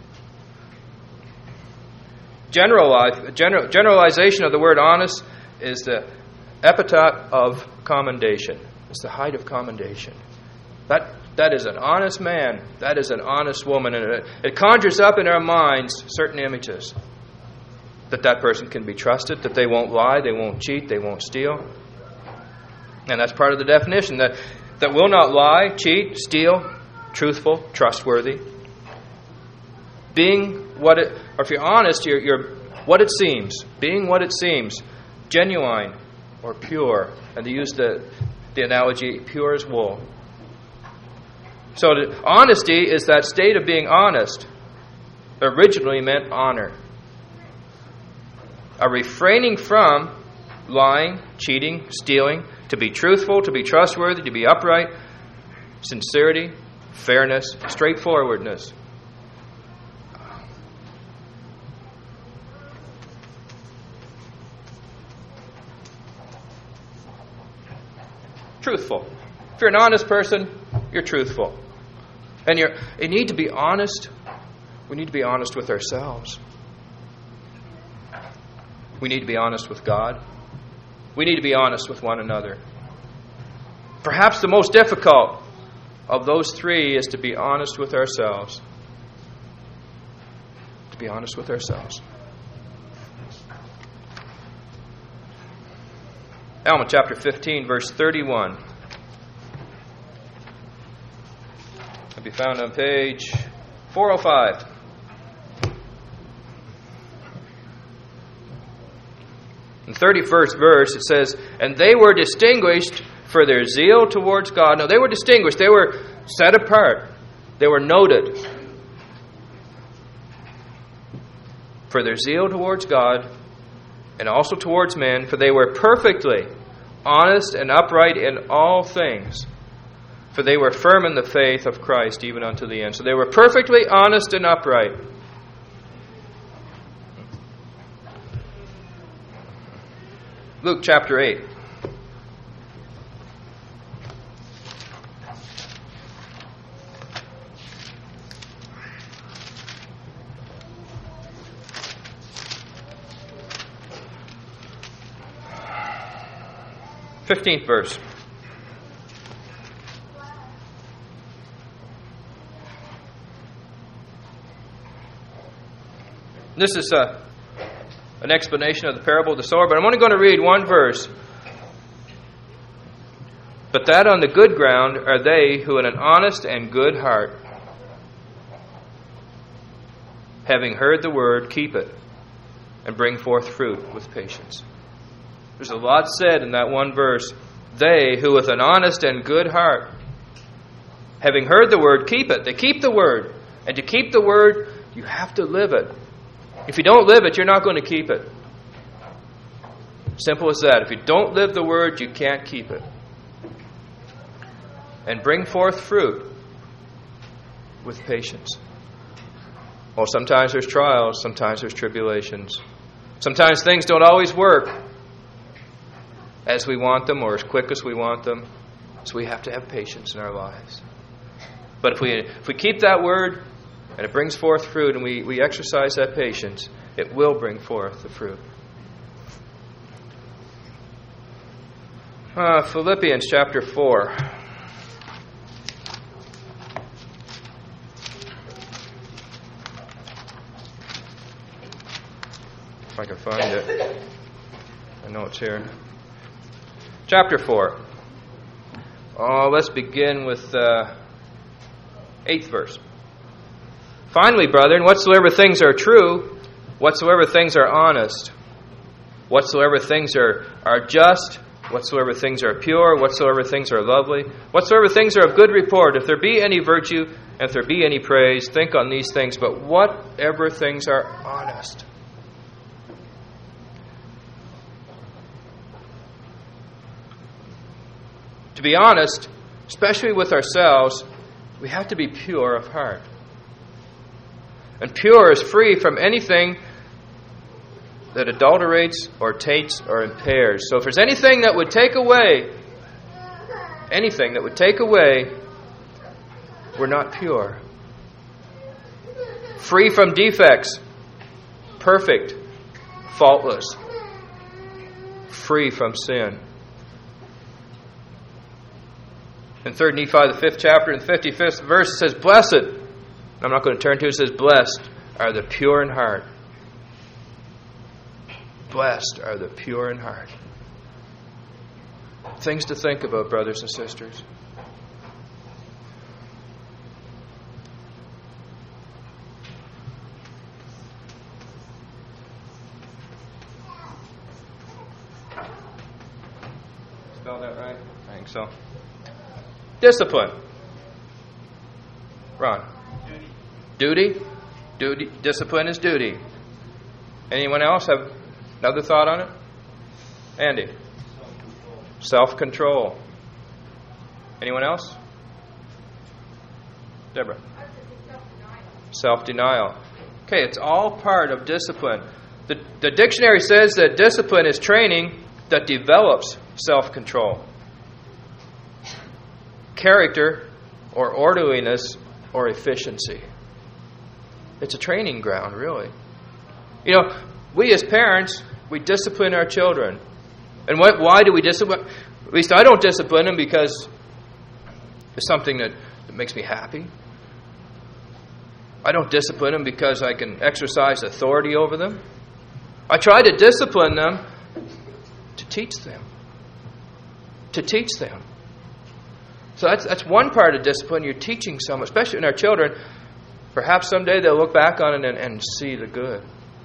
Generalize, general, generalization of the word honest is the epithet of commendation. It's the height of commendation. That that is an honest man. That is an honest woman. And it, it conjures up in our minds certain images. That that person can be trusted, that they won't lie, they won't cheat, they won't steal. And that's part of the definition. That, that will not lie, cheat, steal, truthful, trustworthy. Being what it, or if you're honest, you're, you're what it seems. Being what it seems. Genuine or pure. And to use the, the analogy, pure as wool. So the, honesty is that state of being honest. Originally meant honor. A refraining from lying, cheating, stealing, to be truthful, to be trustworthy, to be upright, sincerity, fairness, straightforwardness. Truthful. If you're an honest person, you're truthful. And you're, you need to be honest. We need to be honest with ourselves. We need to be honest with God. We need to be honest with one another. Perhaps the most difficult of those three is to be honest with ourselves. To be honest with ourselves. Alma chapter fifteen, verse thirty-one. It'll be found on page four oh five. In the thirty-first verse, it says, "And they were distinguished for their zeal towards God." No, they were distinguished. They were set apart. They were noted for their zeal towards God and also towards men, for they were perfectly honest and upright in all things. For they were firm in the faith of Christ even unto the end. So they were perfectly honest and upright. Luke chapter eight. Fifteenth verse. This is a an explanation of the parable of the sower, but I'm only going to read one verse. "But that on the good ground are they who in an honest and good heart, having heard the word, keep it, and bring forth fruit with patience." There's a lot said in that one verse. They who with an honest and good heart, having heard the word, keep it. They keep the word. And to keep the word, you have to live it. If you don't live it, you're not going to keep it. Simple as that. If you don't live the word, you can't keep it. And bring forth fruit with patience. Well, sometimes there's trials, sometimes there's tribulations. Sometimes things don't always work as we want them or as quick as we want them. So we have to have patience in our lives. But if we if we keep that word and it brings forth fruit and we, we exercise that patience, it will bring forth the fruit. Uh, Philippians chapter four. If I can find it. I know it's here. Chapter four. Oh, let's begin with uh, eighth verse. Finally, brethren, whatsoever things are true, whatsoever things are honest, whatsoever things are, are just, whatsoever things are pure, whatsoever things are lovely, whatsoever things are of good report, if there be any virtue, and if there be any praise, think on these things, but whatever things are honest. To be honest, especially with ourselves, we have to be pure of heart. And pure is free from anything that adulterates or taints or impairs. So if there's anything that would take away, anything that would take away, we're not pure. Free from defects, perfect, faultless, free from sin. In Third Nephi, the fifth chapter, and the fifty-fifth verse, it says, blessed, I'm not going to turn to it, it says, blessed are the pure in heart. Blessed are the pure in heart. Things to think about, brothers and sisters. Spell that right? I think so. Discipline. Ron. Duty. Duty. Duty. Discipline is duty. Anyone else have another thought on it? Andy. Self-control. Anyone else? Deborah. Self-denial. Okay, it's all part of discipline. The, the dictionary says that discipline is training that develops self-control, character, or orderliness, or efficiency. It's a training ground, really. You know, we as parents, we discipline our children. And what, why do we discipline? At least I don't discipline them because it's something that, that makes me happy. I don't discipline them because I can exercise authority over them. I try to discipline them to teach them. To teach them. So that's that's one part of discipline. You're teaching someone, especially in our children. Perhaps someday they'll look back on it and, and see the good.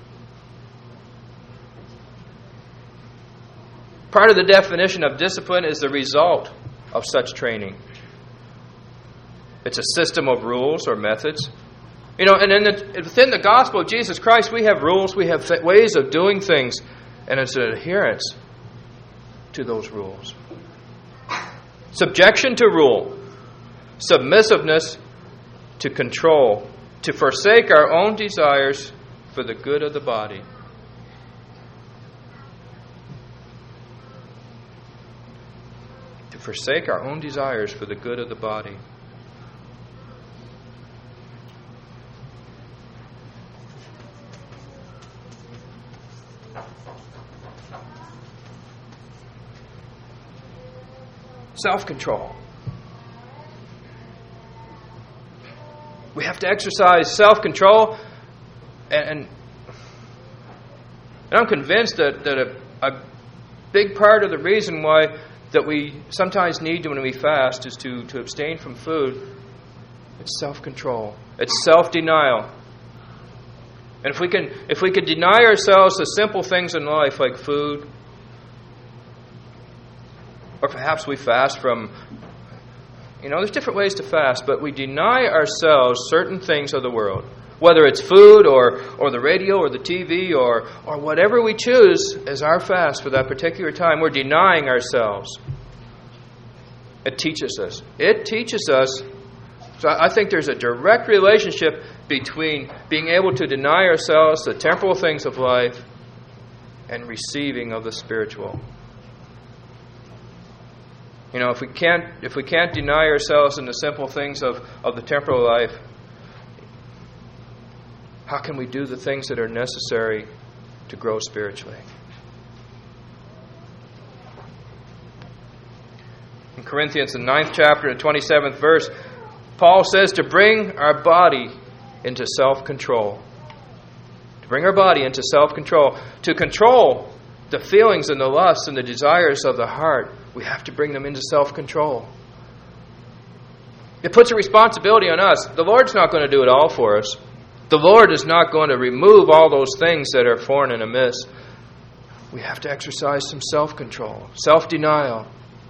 Part of the definition of discipline is the result of such training. It's a system of rules or methods. You know, and in the, within the gospel of Jesus Christ, we have rules, we have ways of doing things, and it's an adherence to those rules. Subjection to rule, submissiveness to control, to forsake our own desires for the good of the body. To forsake our own desires for the good of the body. Self-control. We have to exercise self-control, and, and, and I'm convinced that, that a, a big part of the reason why that we sometimes need to when we fast is to, to abstain from food. It's self-control. It's self-denial. And if we can if we can deny ourselves the simple things in life like food, or perhaps we fast from, you know, there's different ways to fast, but we deny ourselves certain things of the world. Whether it's food or, or the radio or the T V or, or whatever we choose as our fast for that particular time, we're denying ourselves. It teaches us. It teaches us So I think there's a direct relationship between being able to deny ourselves the temporal things of life and receiving of the spiritual. You know, if we can't if we can't deny ourselves in the simple things of, of the temporal life, how can we do the things that are necessary to grow spiritually? In Corinthians, the ninth chapter, the twenty-seventh verse, Paul says to bring our body into self-control. To bring our body into self-control. To control the feelings and the lusts and the desires of the heart, we have to bring them into self-control. It puts a responsibility on us. The Lord's not going to do it all for us. The Lord is not going to remove all those things that are foreign and amiss. We have to exercise some self-control, self-denial.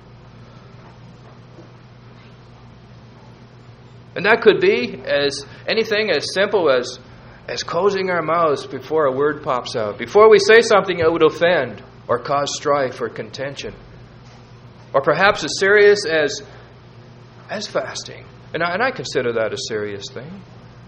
And that could be as anything as simple as, as closing our mouths before a word pops out. Before we say something that would offend or cause strife or contention. Or perhaps as serious as, as fasting. And I, and I consider that a serious thing.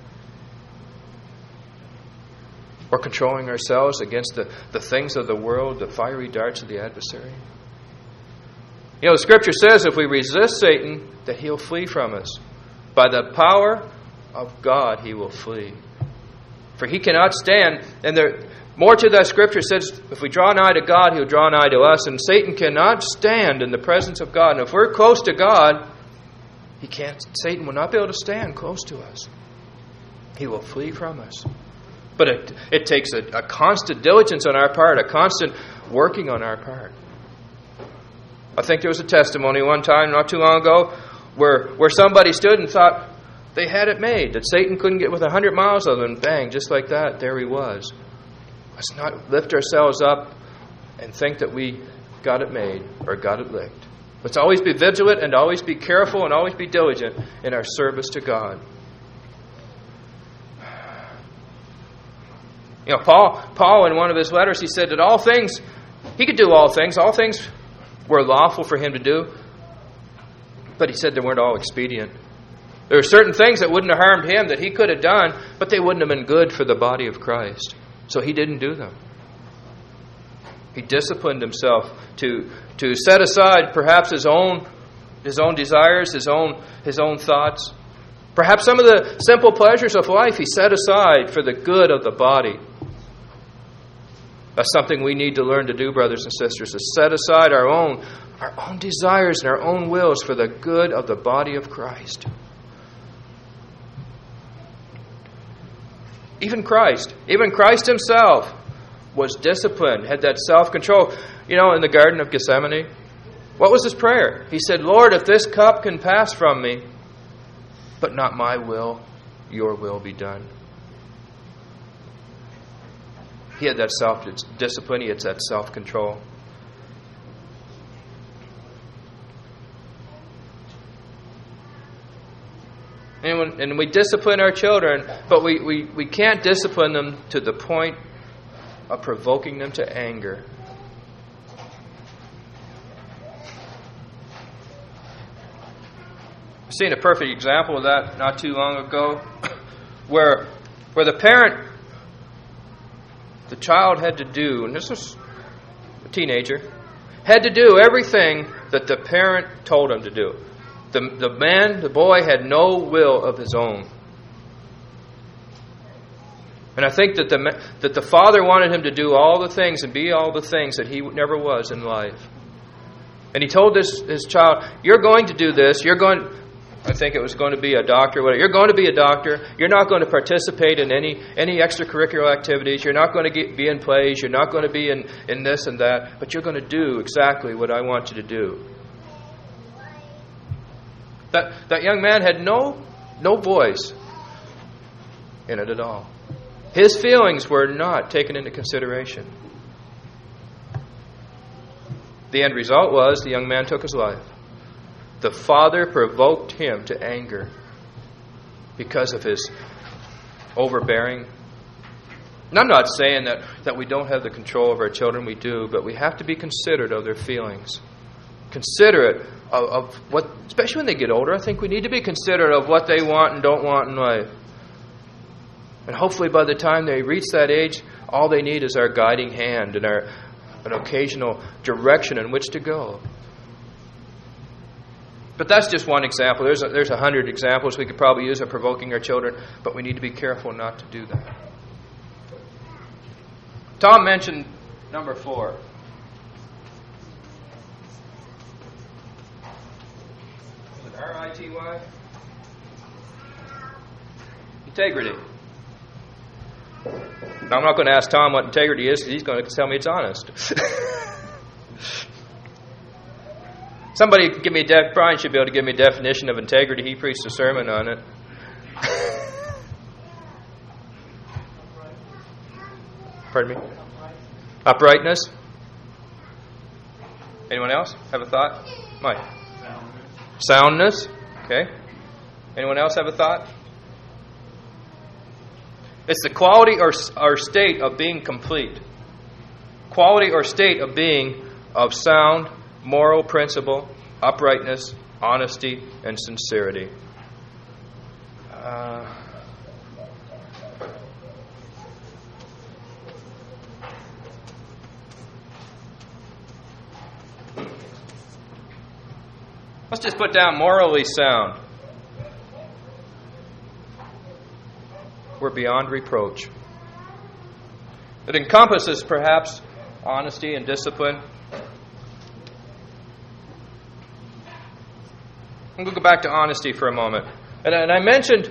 Or controlling ourselves against the, the things of the world, the fiery darts of the adversary. You know, the Scripture says if we resist Satan, that he'll flee from us. By the power of God, he will flee. For he cannot stand. And there, more to that Scripture says, if we draw nigh to God, he'll draw nigh to us. And Satan cannot stand in the presence of God. And if we're close to God, he can't. Satan will not be able to stand close to us. He will flee from us. But it, it takes a, a constant diligence on our part, a constant working on our part. I think there was a testimony one time, not too long ago, where, where somebody stood and thought they had it made, that Satan couldn't get with a hundred miles of them, and bang, just like that, there he was. Let's not lift ourselves up and think that we got it made or got it licked. Let's always be vigilant and always be careful and always be diligent in our service to God. You know, Paul, Paul in one of his letters, he said that all things, he could do all things. All things were lawful for him to do. But he said they weren't all expedient. There were certain things that wouldn't have harmed him that he could have done, but they wouldn't have been good for the body of Christ. So he didn't do them. He disciplined himself to, to set aside perhaps his own, his own desires, his own, his own thoughts. Perhaps some of the simple pleasures of life he set aside for the good of the body. That's something we need to learn to do, brothers and sisters, to set aside our own, our own desires and our own wills for the good of the body of Christ. Even Christ, even Christ himself was disciplined, had that self-control. You know, in the Garden of Gethsemane, what was his prayer? He said, Lord, if this cup can pass from me, but not my will, your will be done. He had that self-discipline. He had that self-control. And, when, and we discipline our children, but we, we, we can't discipline them to the point of provoking them to anger. I've seen a perfect example of that not too long ago, where where the parent, the child had to do, and this was a teenager, had to do everything that the parent told him to do. The, the man, the boy, had no will of his own. And I think that the that the father wanted him to do all the things and be all the things that he never was in life. And he told this his child, you're going to do this, you're going, I think it was going to be a doctor, whatever. You're going to be a doctor. You're not going to participate in any any extracurricular activities. You're not going to get, be in plays. You're not going to be in, in this and that. But you're going to do exactly what I want you to do. That that young man had no no voice in it at all. His feelings were not taken into consideration. The end result was the young man took his life. The father provoked him to anger because of his overbearing. And I'm not saying that, that we don't have the control of our children. We do, but we have to be considerate of their feelings. Considerate of, of what, especially when they get older, I think we need to be considerate of what they want and don't want in life. And hopefully by the time they reach that age, all they need is our guiding hand and our an occasional direction in which to go. But that's just one example. There's a, there's a hundred examples we could probably use of provoking our children, but we need to be careful not to do that. Tom mentioned number four. Is it R I T Y? Integrity. Now, I'm not going to ask Tom what integrity is, because he's going to tell me it's honest. Somebody give me a de- Brian should be able to give me a definition of integrity. He preached a sermon on it. Pardon me? Uprightness. Anyone else have a thought? Mike. Soundness. Soundness. Okay. Anyone else have a thought? It's the quality or, or state of being complete. Quality or state of being of sound, moral principle, uprightness, honesty, and sincerity. Uh, let's just put down morally sound. We're beyond reproach. It encompasses perhaps honesty and discipline. I'm going to go back to honesty for a moment. And, and I mentioned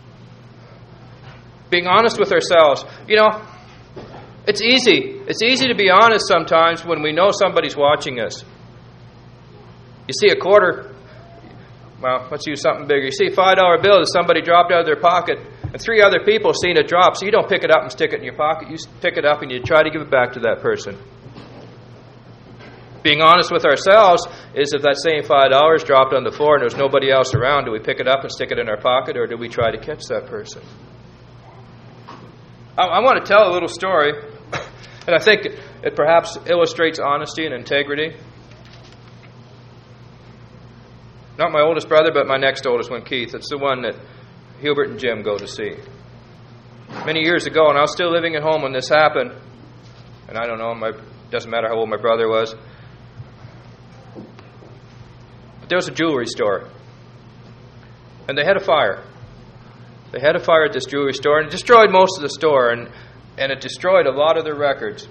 being honest with ourselves. You know, it's easy. It's easy to be honest sometimes when we know somebody's watching us. You see a quarter, well, let's use something bigger. You see a five dollar bill that somebody dropped out of their pocket, and three other people seen it drop, so you don't pick it up and stick it in your pocket. You pick it up and you try to give it back to that person. Being honest with ourselves is if that same five dollars dropped on the floor and there's nobody else around, do we pick it up and stick it in our pocket, or do we try to catch that person? I, I want to tell a little story, and I think it, it perhaps illustrates honesty and integrity. Not my oldest brother, but my next oldest one, Keith. It's the one that Hubert and Jim go to see. Many years ago, and I was still living at home when this happened, and I don't know, my doesn't matter how old my brother was. But there was a jewelry store, and they had a fire. They had a fire at this jewelry store, and it destroyed most of the store, and, and it destroyed a lot of their records.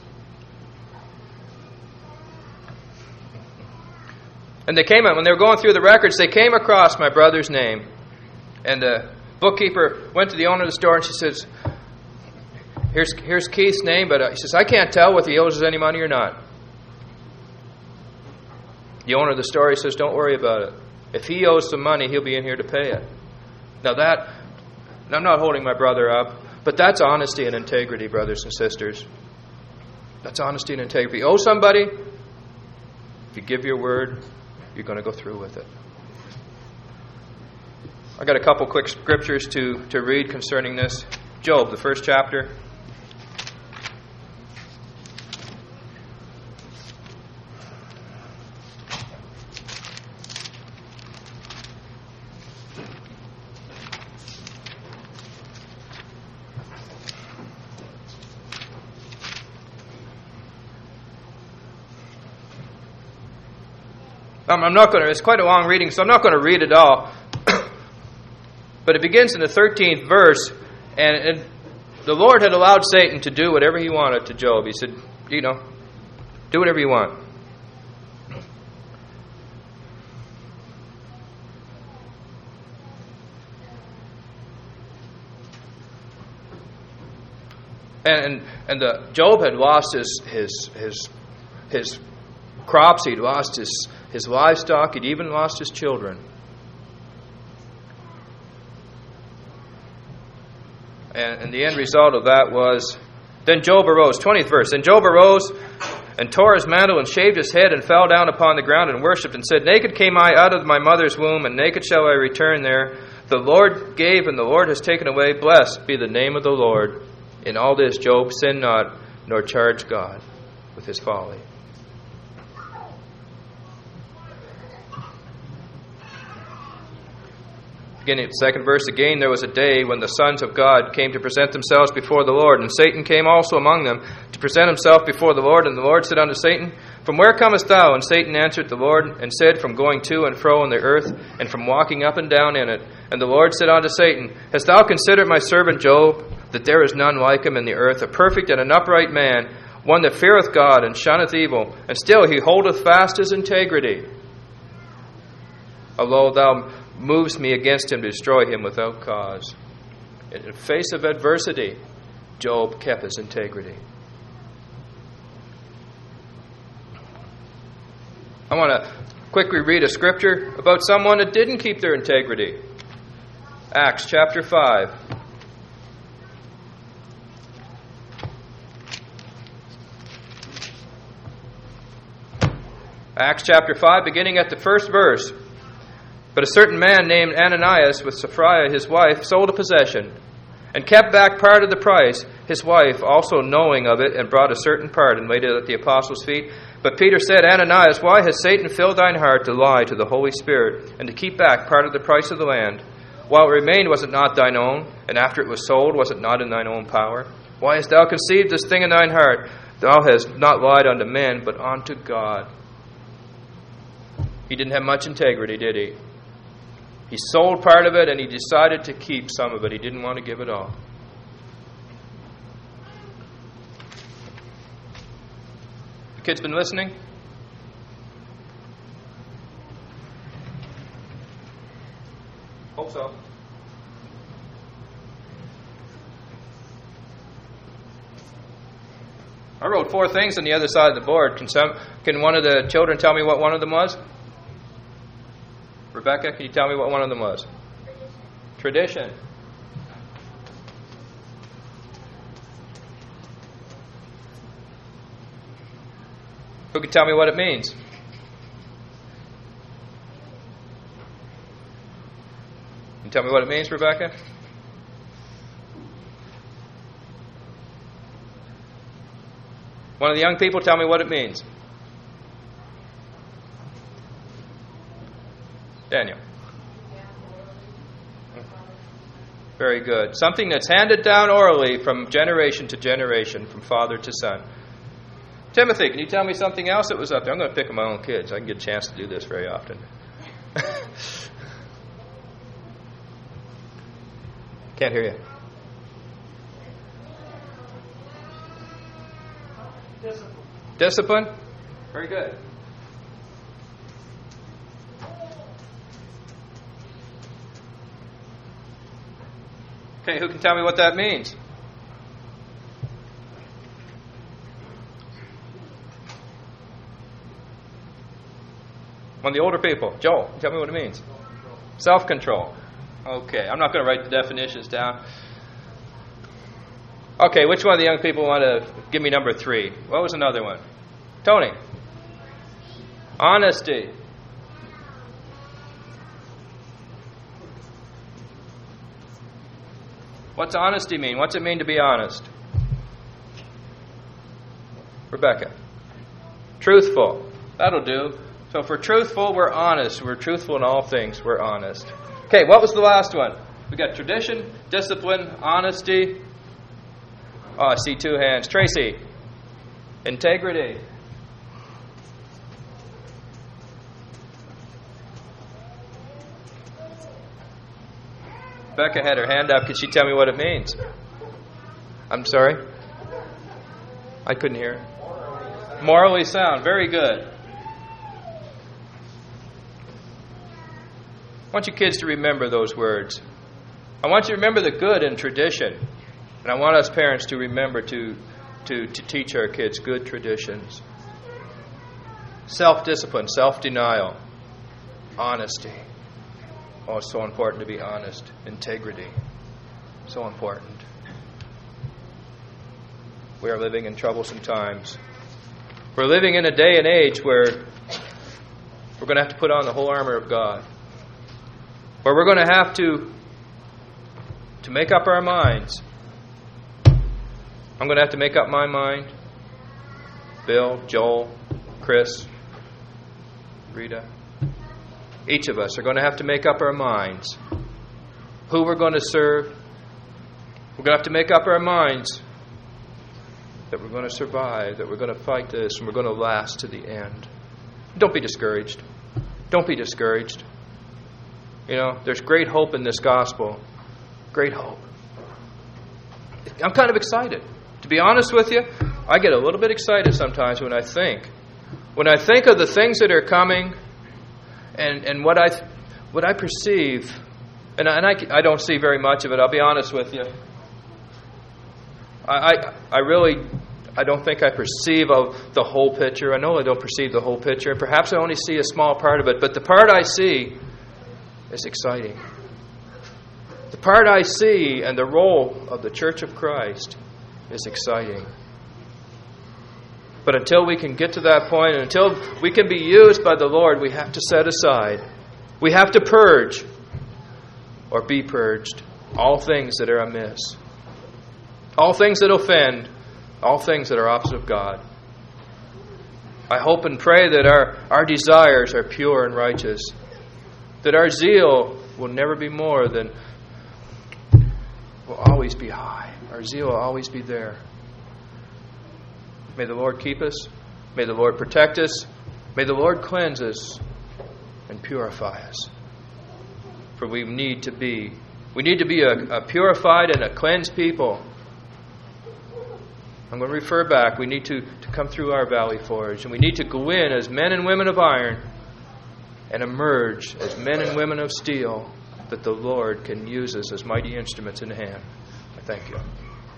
And they came out, when they were going through the records, they came across my brother's name. And the bookkeeper went to the owner of the store and she says, here's here's Keith's name, but uh, he says, I can't tell whether he owes us any money or not. The owner of the store, he says, don't worry about it. If he owes some money, he'll be in here to pay it. Now that, I'm not holding my brother up, but that's honesty and integrity, brothers and sisters. That's honesty and integrity. If you owe somebody, if you give your word, you're going to go through with it. I got a couple quick scriptures to, to read concerning this. Job, the first chapter. I'm not going to, it's quite a long reading, so I'm not going to read it all. But it begins in the thirteenth verse, and, and the Lord had allowed Satan to do whatever he wanted to Job. He said, you know, do whatever you want. And and, and the, Job had lost his his his his crops, he'd lost his his livestock, he'd even lost his children. And, and the end result of that was, then Job arose, twentieth verse, then Job arose and tore his mantle and shaved his head and fell down upon the ground and worshipped and said, naked came I out of my mother's womb, and naked shall I return there. The Lord gave and the Lord has taken away. Blessed be the name of the Lord. In all this Job sinned not, nor charged God with his folly. Beginning at the second verse, again, there was a day when the sons of God came to present themselves before the Lord, and Satan came also among them to present himself before the Lord. And the Lord said unto Satan, From where comest thou? And Satan answered the Lord, and said, From going to and fro in the earth, and from walking up and down in it. And the Lord said unto Satan, Hast thou considered my servant Job, that there is none like him in the earth, a perfect and an upright man, one that feareth God and shunneth evil, and still he holdeth fast his integrity. Although thou movest me against him to destroy him without cause. In the face of adversity, Job kept his integrity. I want to quickly read a scripture about someone that didn't keep their integrity. Acts chapter five. Acts chapter five, beginning at the first verse. But a certain man named Ananias, with Sapphira his wife, sold a possession, and kept back part of the price, his wife also knowing of it, and brought a certain part, and laid it at the apostles' feet. But Peter said, Ananias, why has Satan filled thine heart to lie to the Holy Spirit, and to keep back part of the price of the land? While it remained, was it not thine own? And after it was sold, was it not in thine own power? Why hast thou conceived this thing in thine heart? Thou hast not lied unto men, but unto God. He didn't have much integrity, did he? He sold part of it, and he decided to keep some of it. He didn't want to give it all. The kids been listening? Hope so. I wrote four things on the other side of the board. Can some, can one of the children tell me what one of them was? Rebecca, can you tell me what one of them was? Tradition. Tradition. Who can tell me what it means? Can you tell me what it means, Rebecca? One of the young people, tell me what it means. Daniel. Very good. Something that's handed down orally from generation to generation, from father to son. Timothy, can you tell me something else that was up there? I'm going to pick on my own kids. I can get a chance to do this very often. Can't hear you. Discipline. Discipline? Very good. Okay, who can tell me what that means? One of the older people. Joel, tell me what it means. Self-control. Okay, I'm not going to write the definitions down. Okay, which one of the young people want to give me number three? What was another one? Tony. Honesty. What's honesty mean? What's it mean to be honest? Rebecca. Truthful. That'll do. So if we're truthful, we're honest. We're truthful in all things. We're honest. Okay, what was the last one? We got tradition, discipline, honesty. Oh, I see two hands. Tracy. Integrity. Becca had her hand up. Could she tell me what it means? I'm sorry? I couldn't hear. Morally sound. Very good. I want you kids to remember those words. I want you to remember the good in tradition. And I want us parents to remember to, to, to teach our kids good traditions. Self-discipline, self-denial, honesty. Oh, it's so important to be honest. Integrity. So important. We are living in troublesome times. We're living in a day and age where we're going to have to put on the whole armor of God. Where we're going to have to, to make up our minds. I'm going to have to make up my mind. Bill, Joel, Chris, Rita. Each of us are going to have to make up our minds. who we're going to serve. We're going to have to make up our minds that we're going to survive, that we're going to fight this, and we're going to last to the end. Don't be discouraged. Don't be discouraged. You know, there's great hope in this gospel. Great hope. I'm kind of excited. To be honest with you, I get a little bit excited sometimes when I think. When I think of the things that are coming and, and what I what I perceive, and I, and I, I don't see very much of it, I'll be honest with you. I, I, I really, I don't think I perceive of the whole picture. I know I don't perceive the whole picture. Perhaps I only see a small part of it, but the part I see is exciting. The part I see and the role of the Church of Christ is exciting. But until we can get to that point, and until we can be used by the Lord, we have to set aside. We have to purge or be purged all things that are amiss. All things that offend, all things that are opposite of God. I hope and pray that our, our desires are pure and righteous. That our zeal will never be more than, will always be high. Our zeal will always be there. May the Lord keep us. May the Lord protect us. May the Lord cleanse us and purify us. For we need to be, we need to be a, a purified and a cleansed people. I'm going to refer back. We need to, to come through our valley forge. And we need to go in as men and women of iron and emerge as men and women of steel, that the Lord can use us as mighty instruments in hand. I thank you.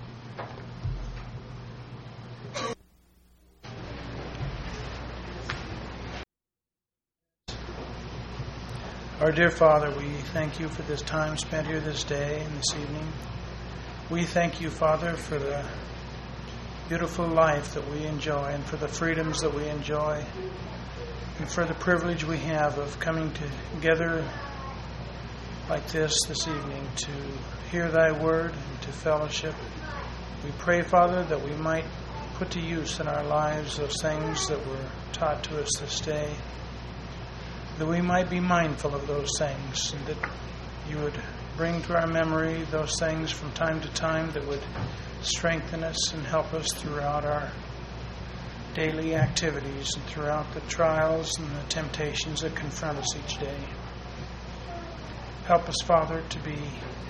Our dear Father, we thank you for this time spent here this day and this evening. We thank you, Father, for the beautiful life that we enjoy and for the freedoms that we enjoy and for the privilege we have of coming together like this this evening to hear thy word and to fellowship. We pray, Father, that we might put to use in our lives those things that were taught to us this day, that we might be mindful of those things, and that you would bring to our memory those things from time to time that would strengthen us and help us throughout our daily activities and throughout the trials and the temptations that confront us each day. Help us, Father, to be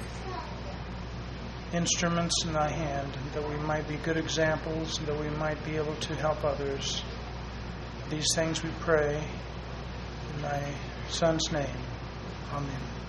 instruments in thy hand, and that we might be good examples, and that we might be able to help others. These things we pray in thy Son's name. Amen.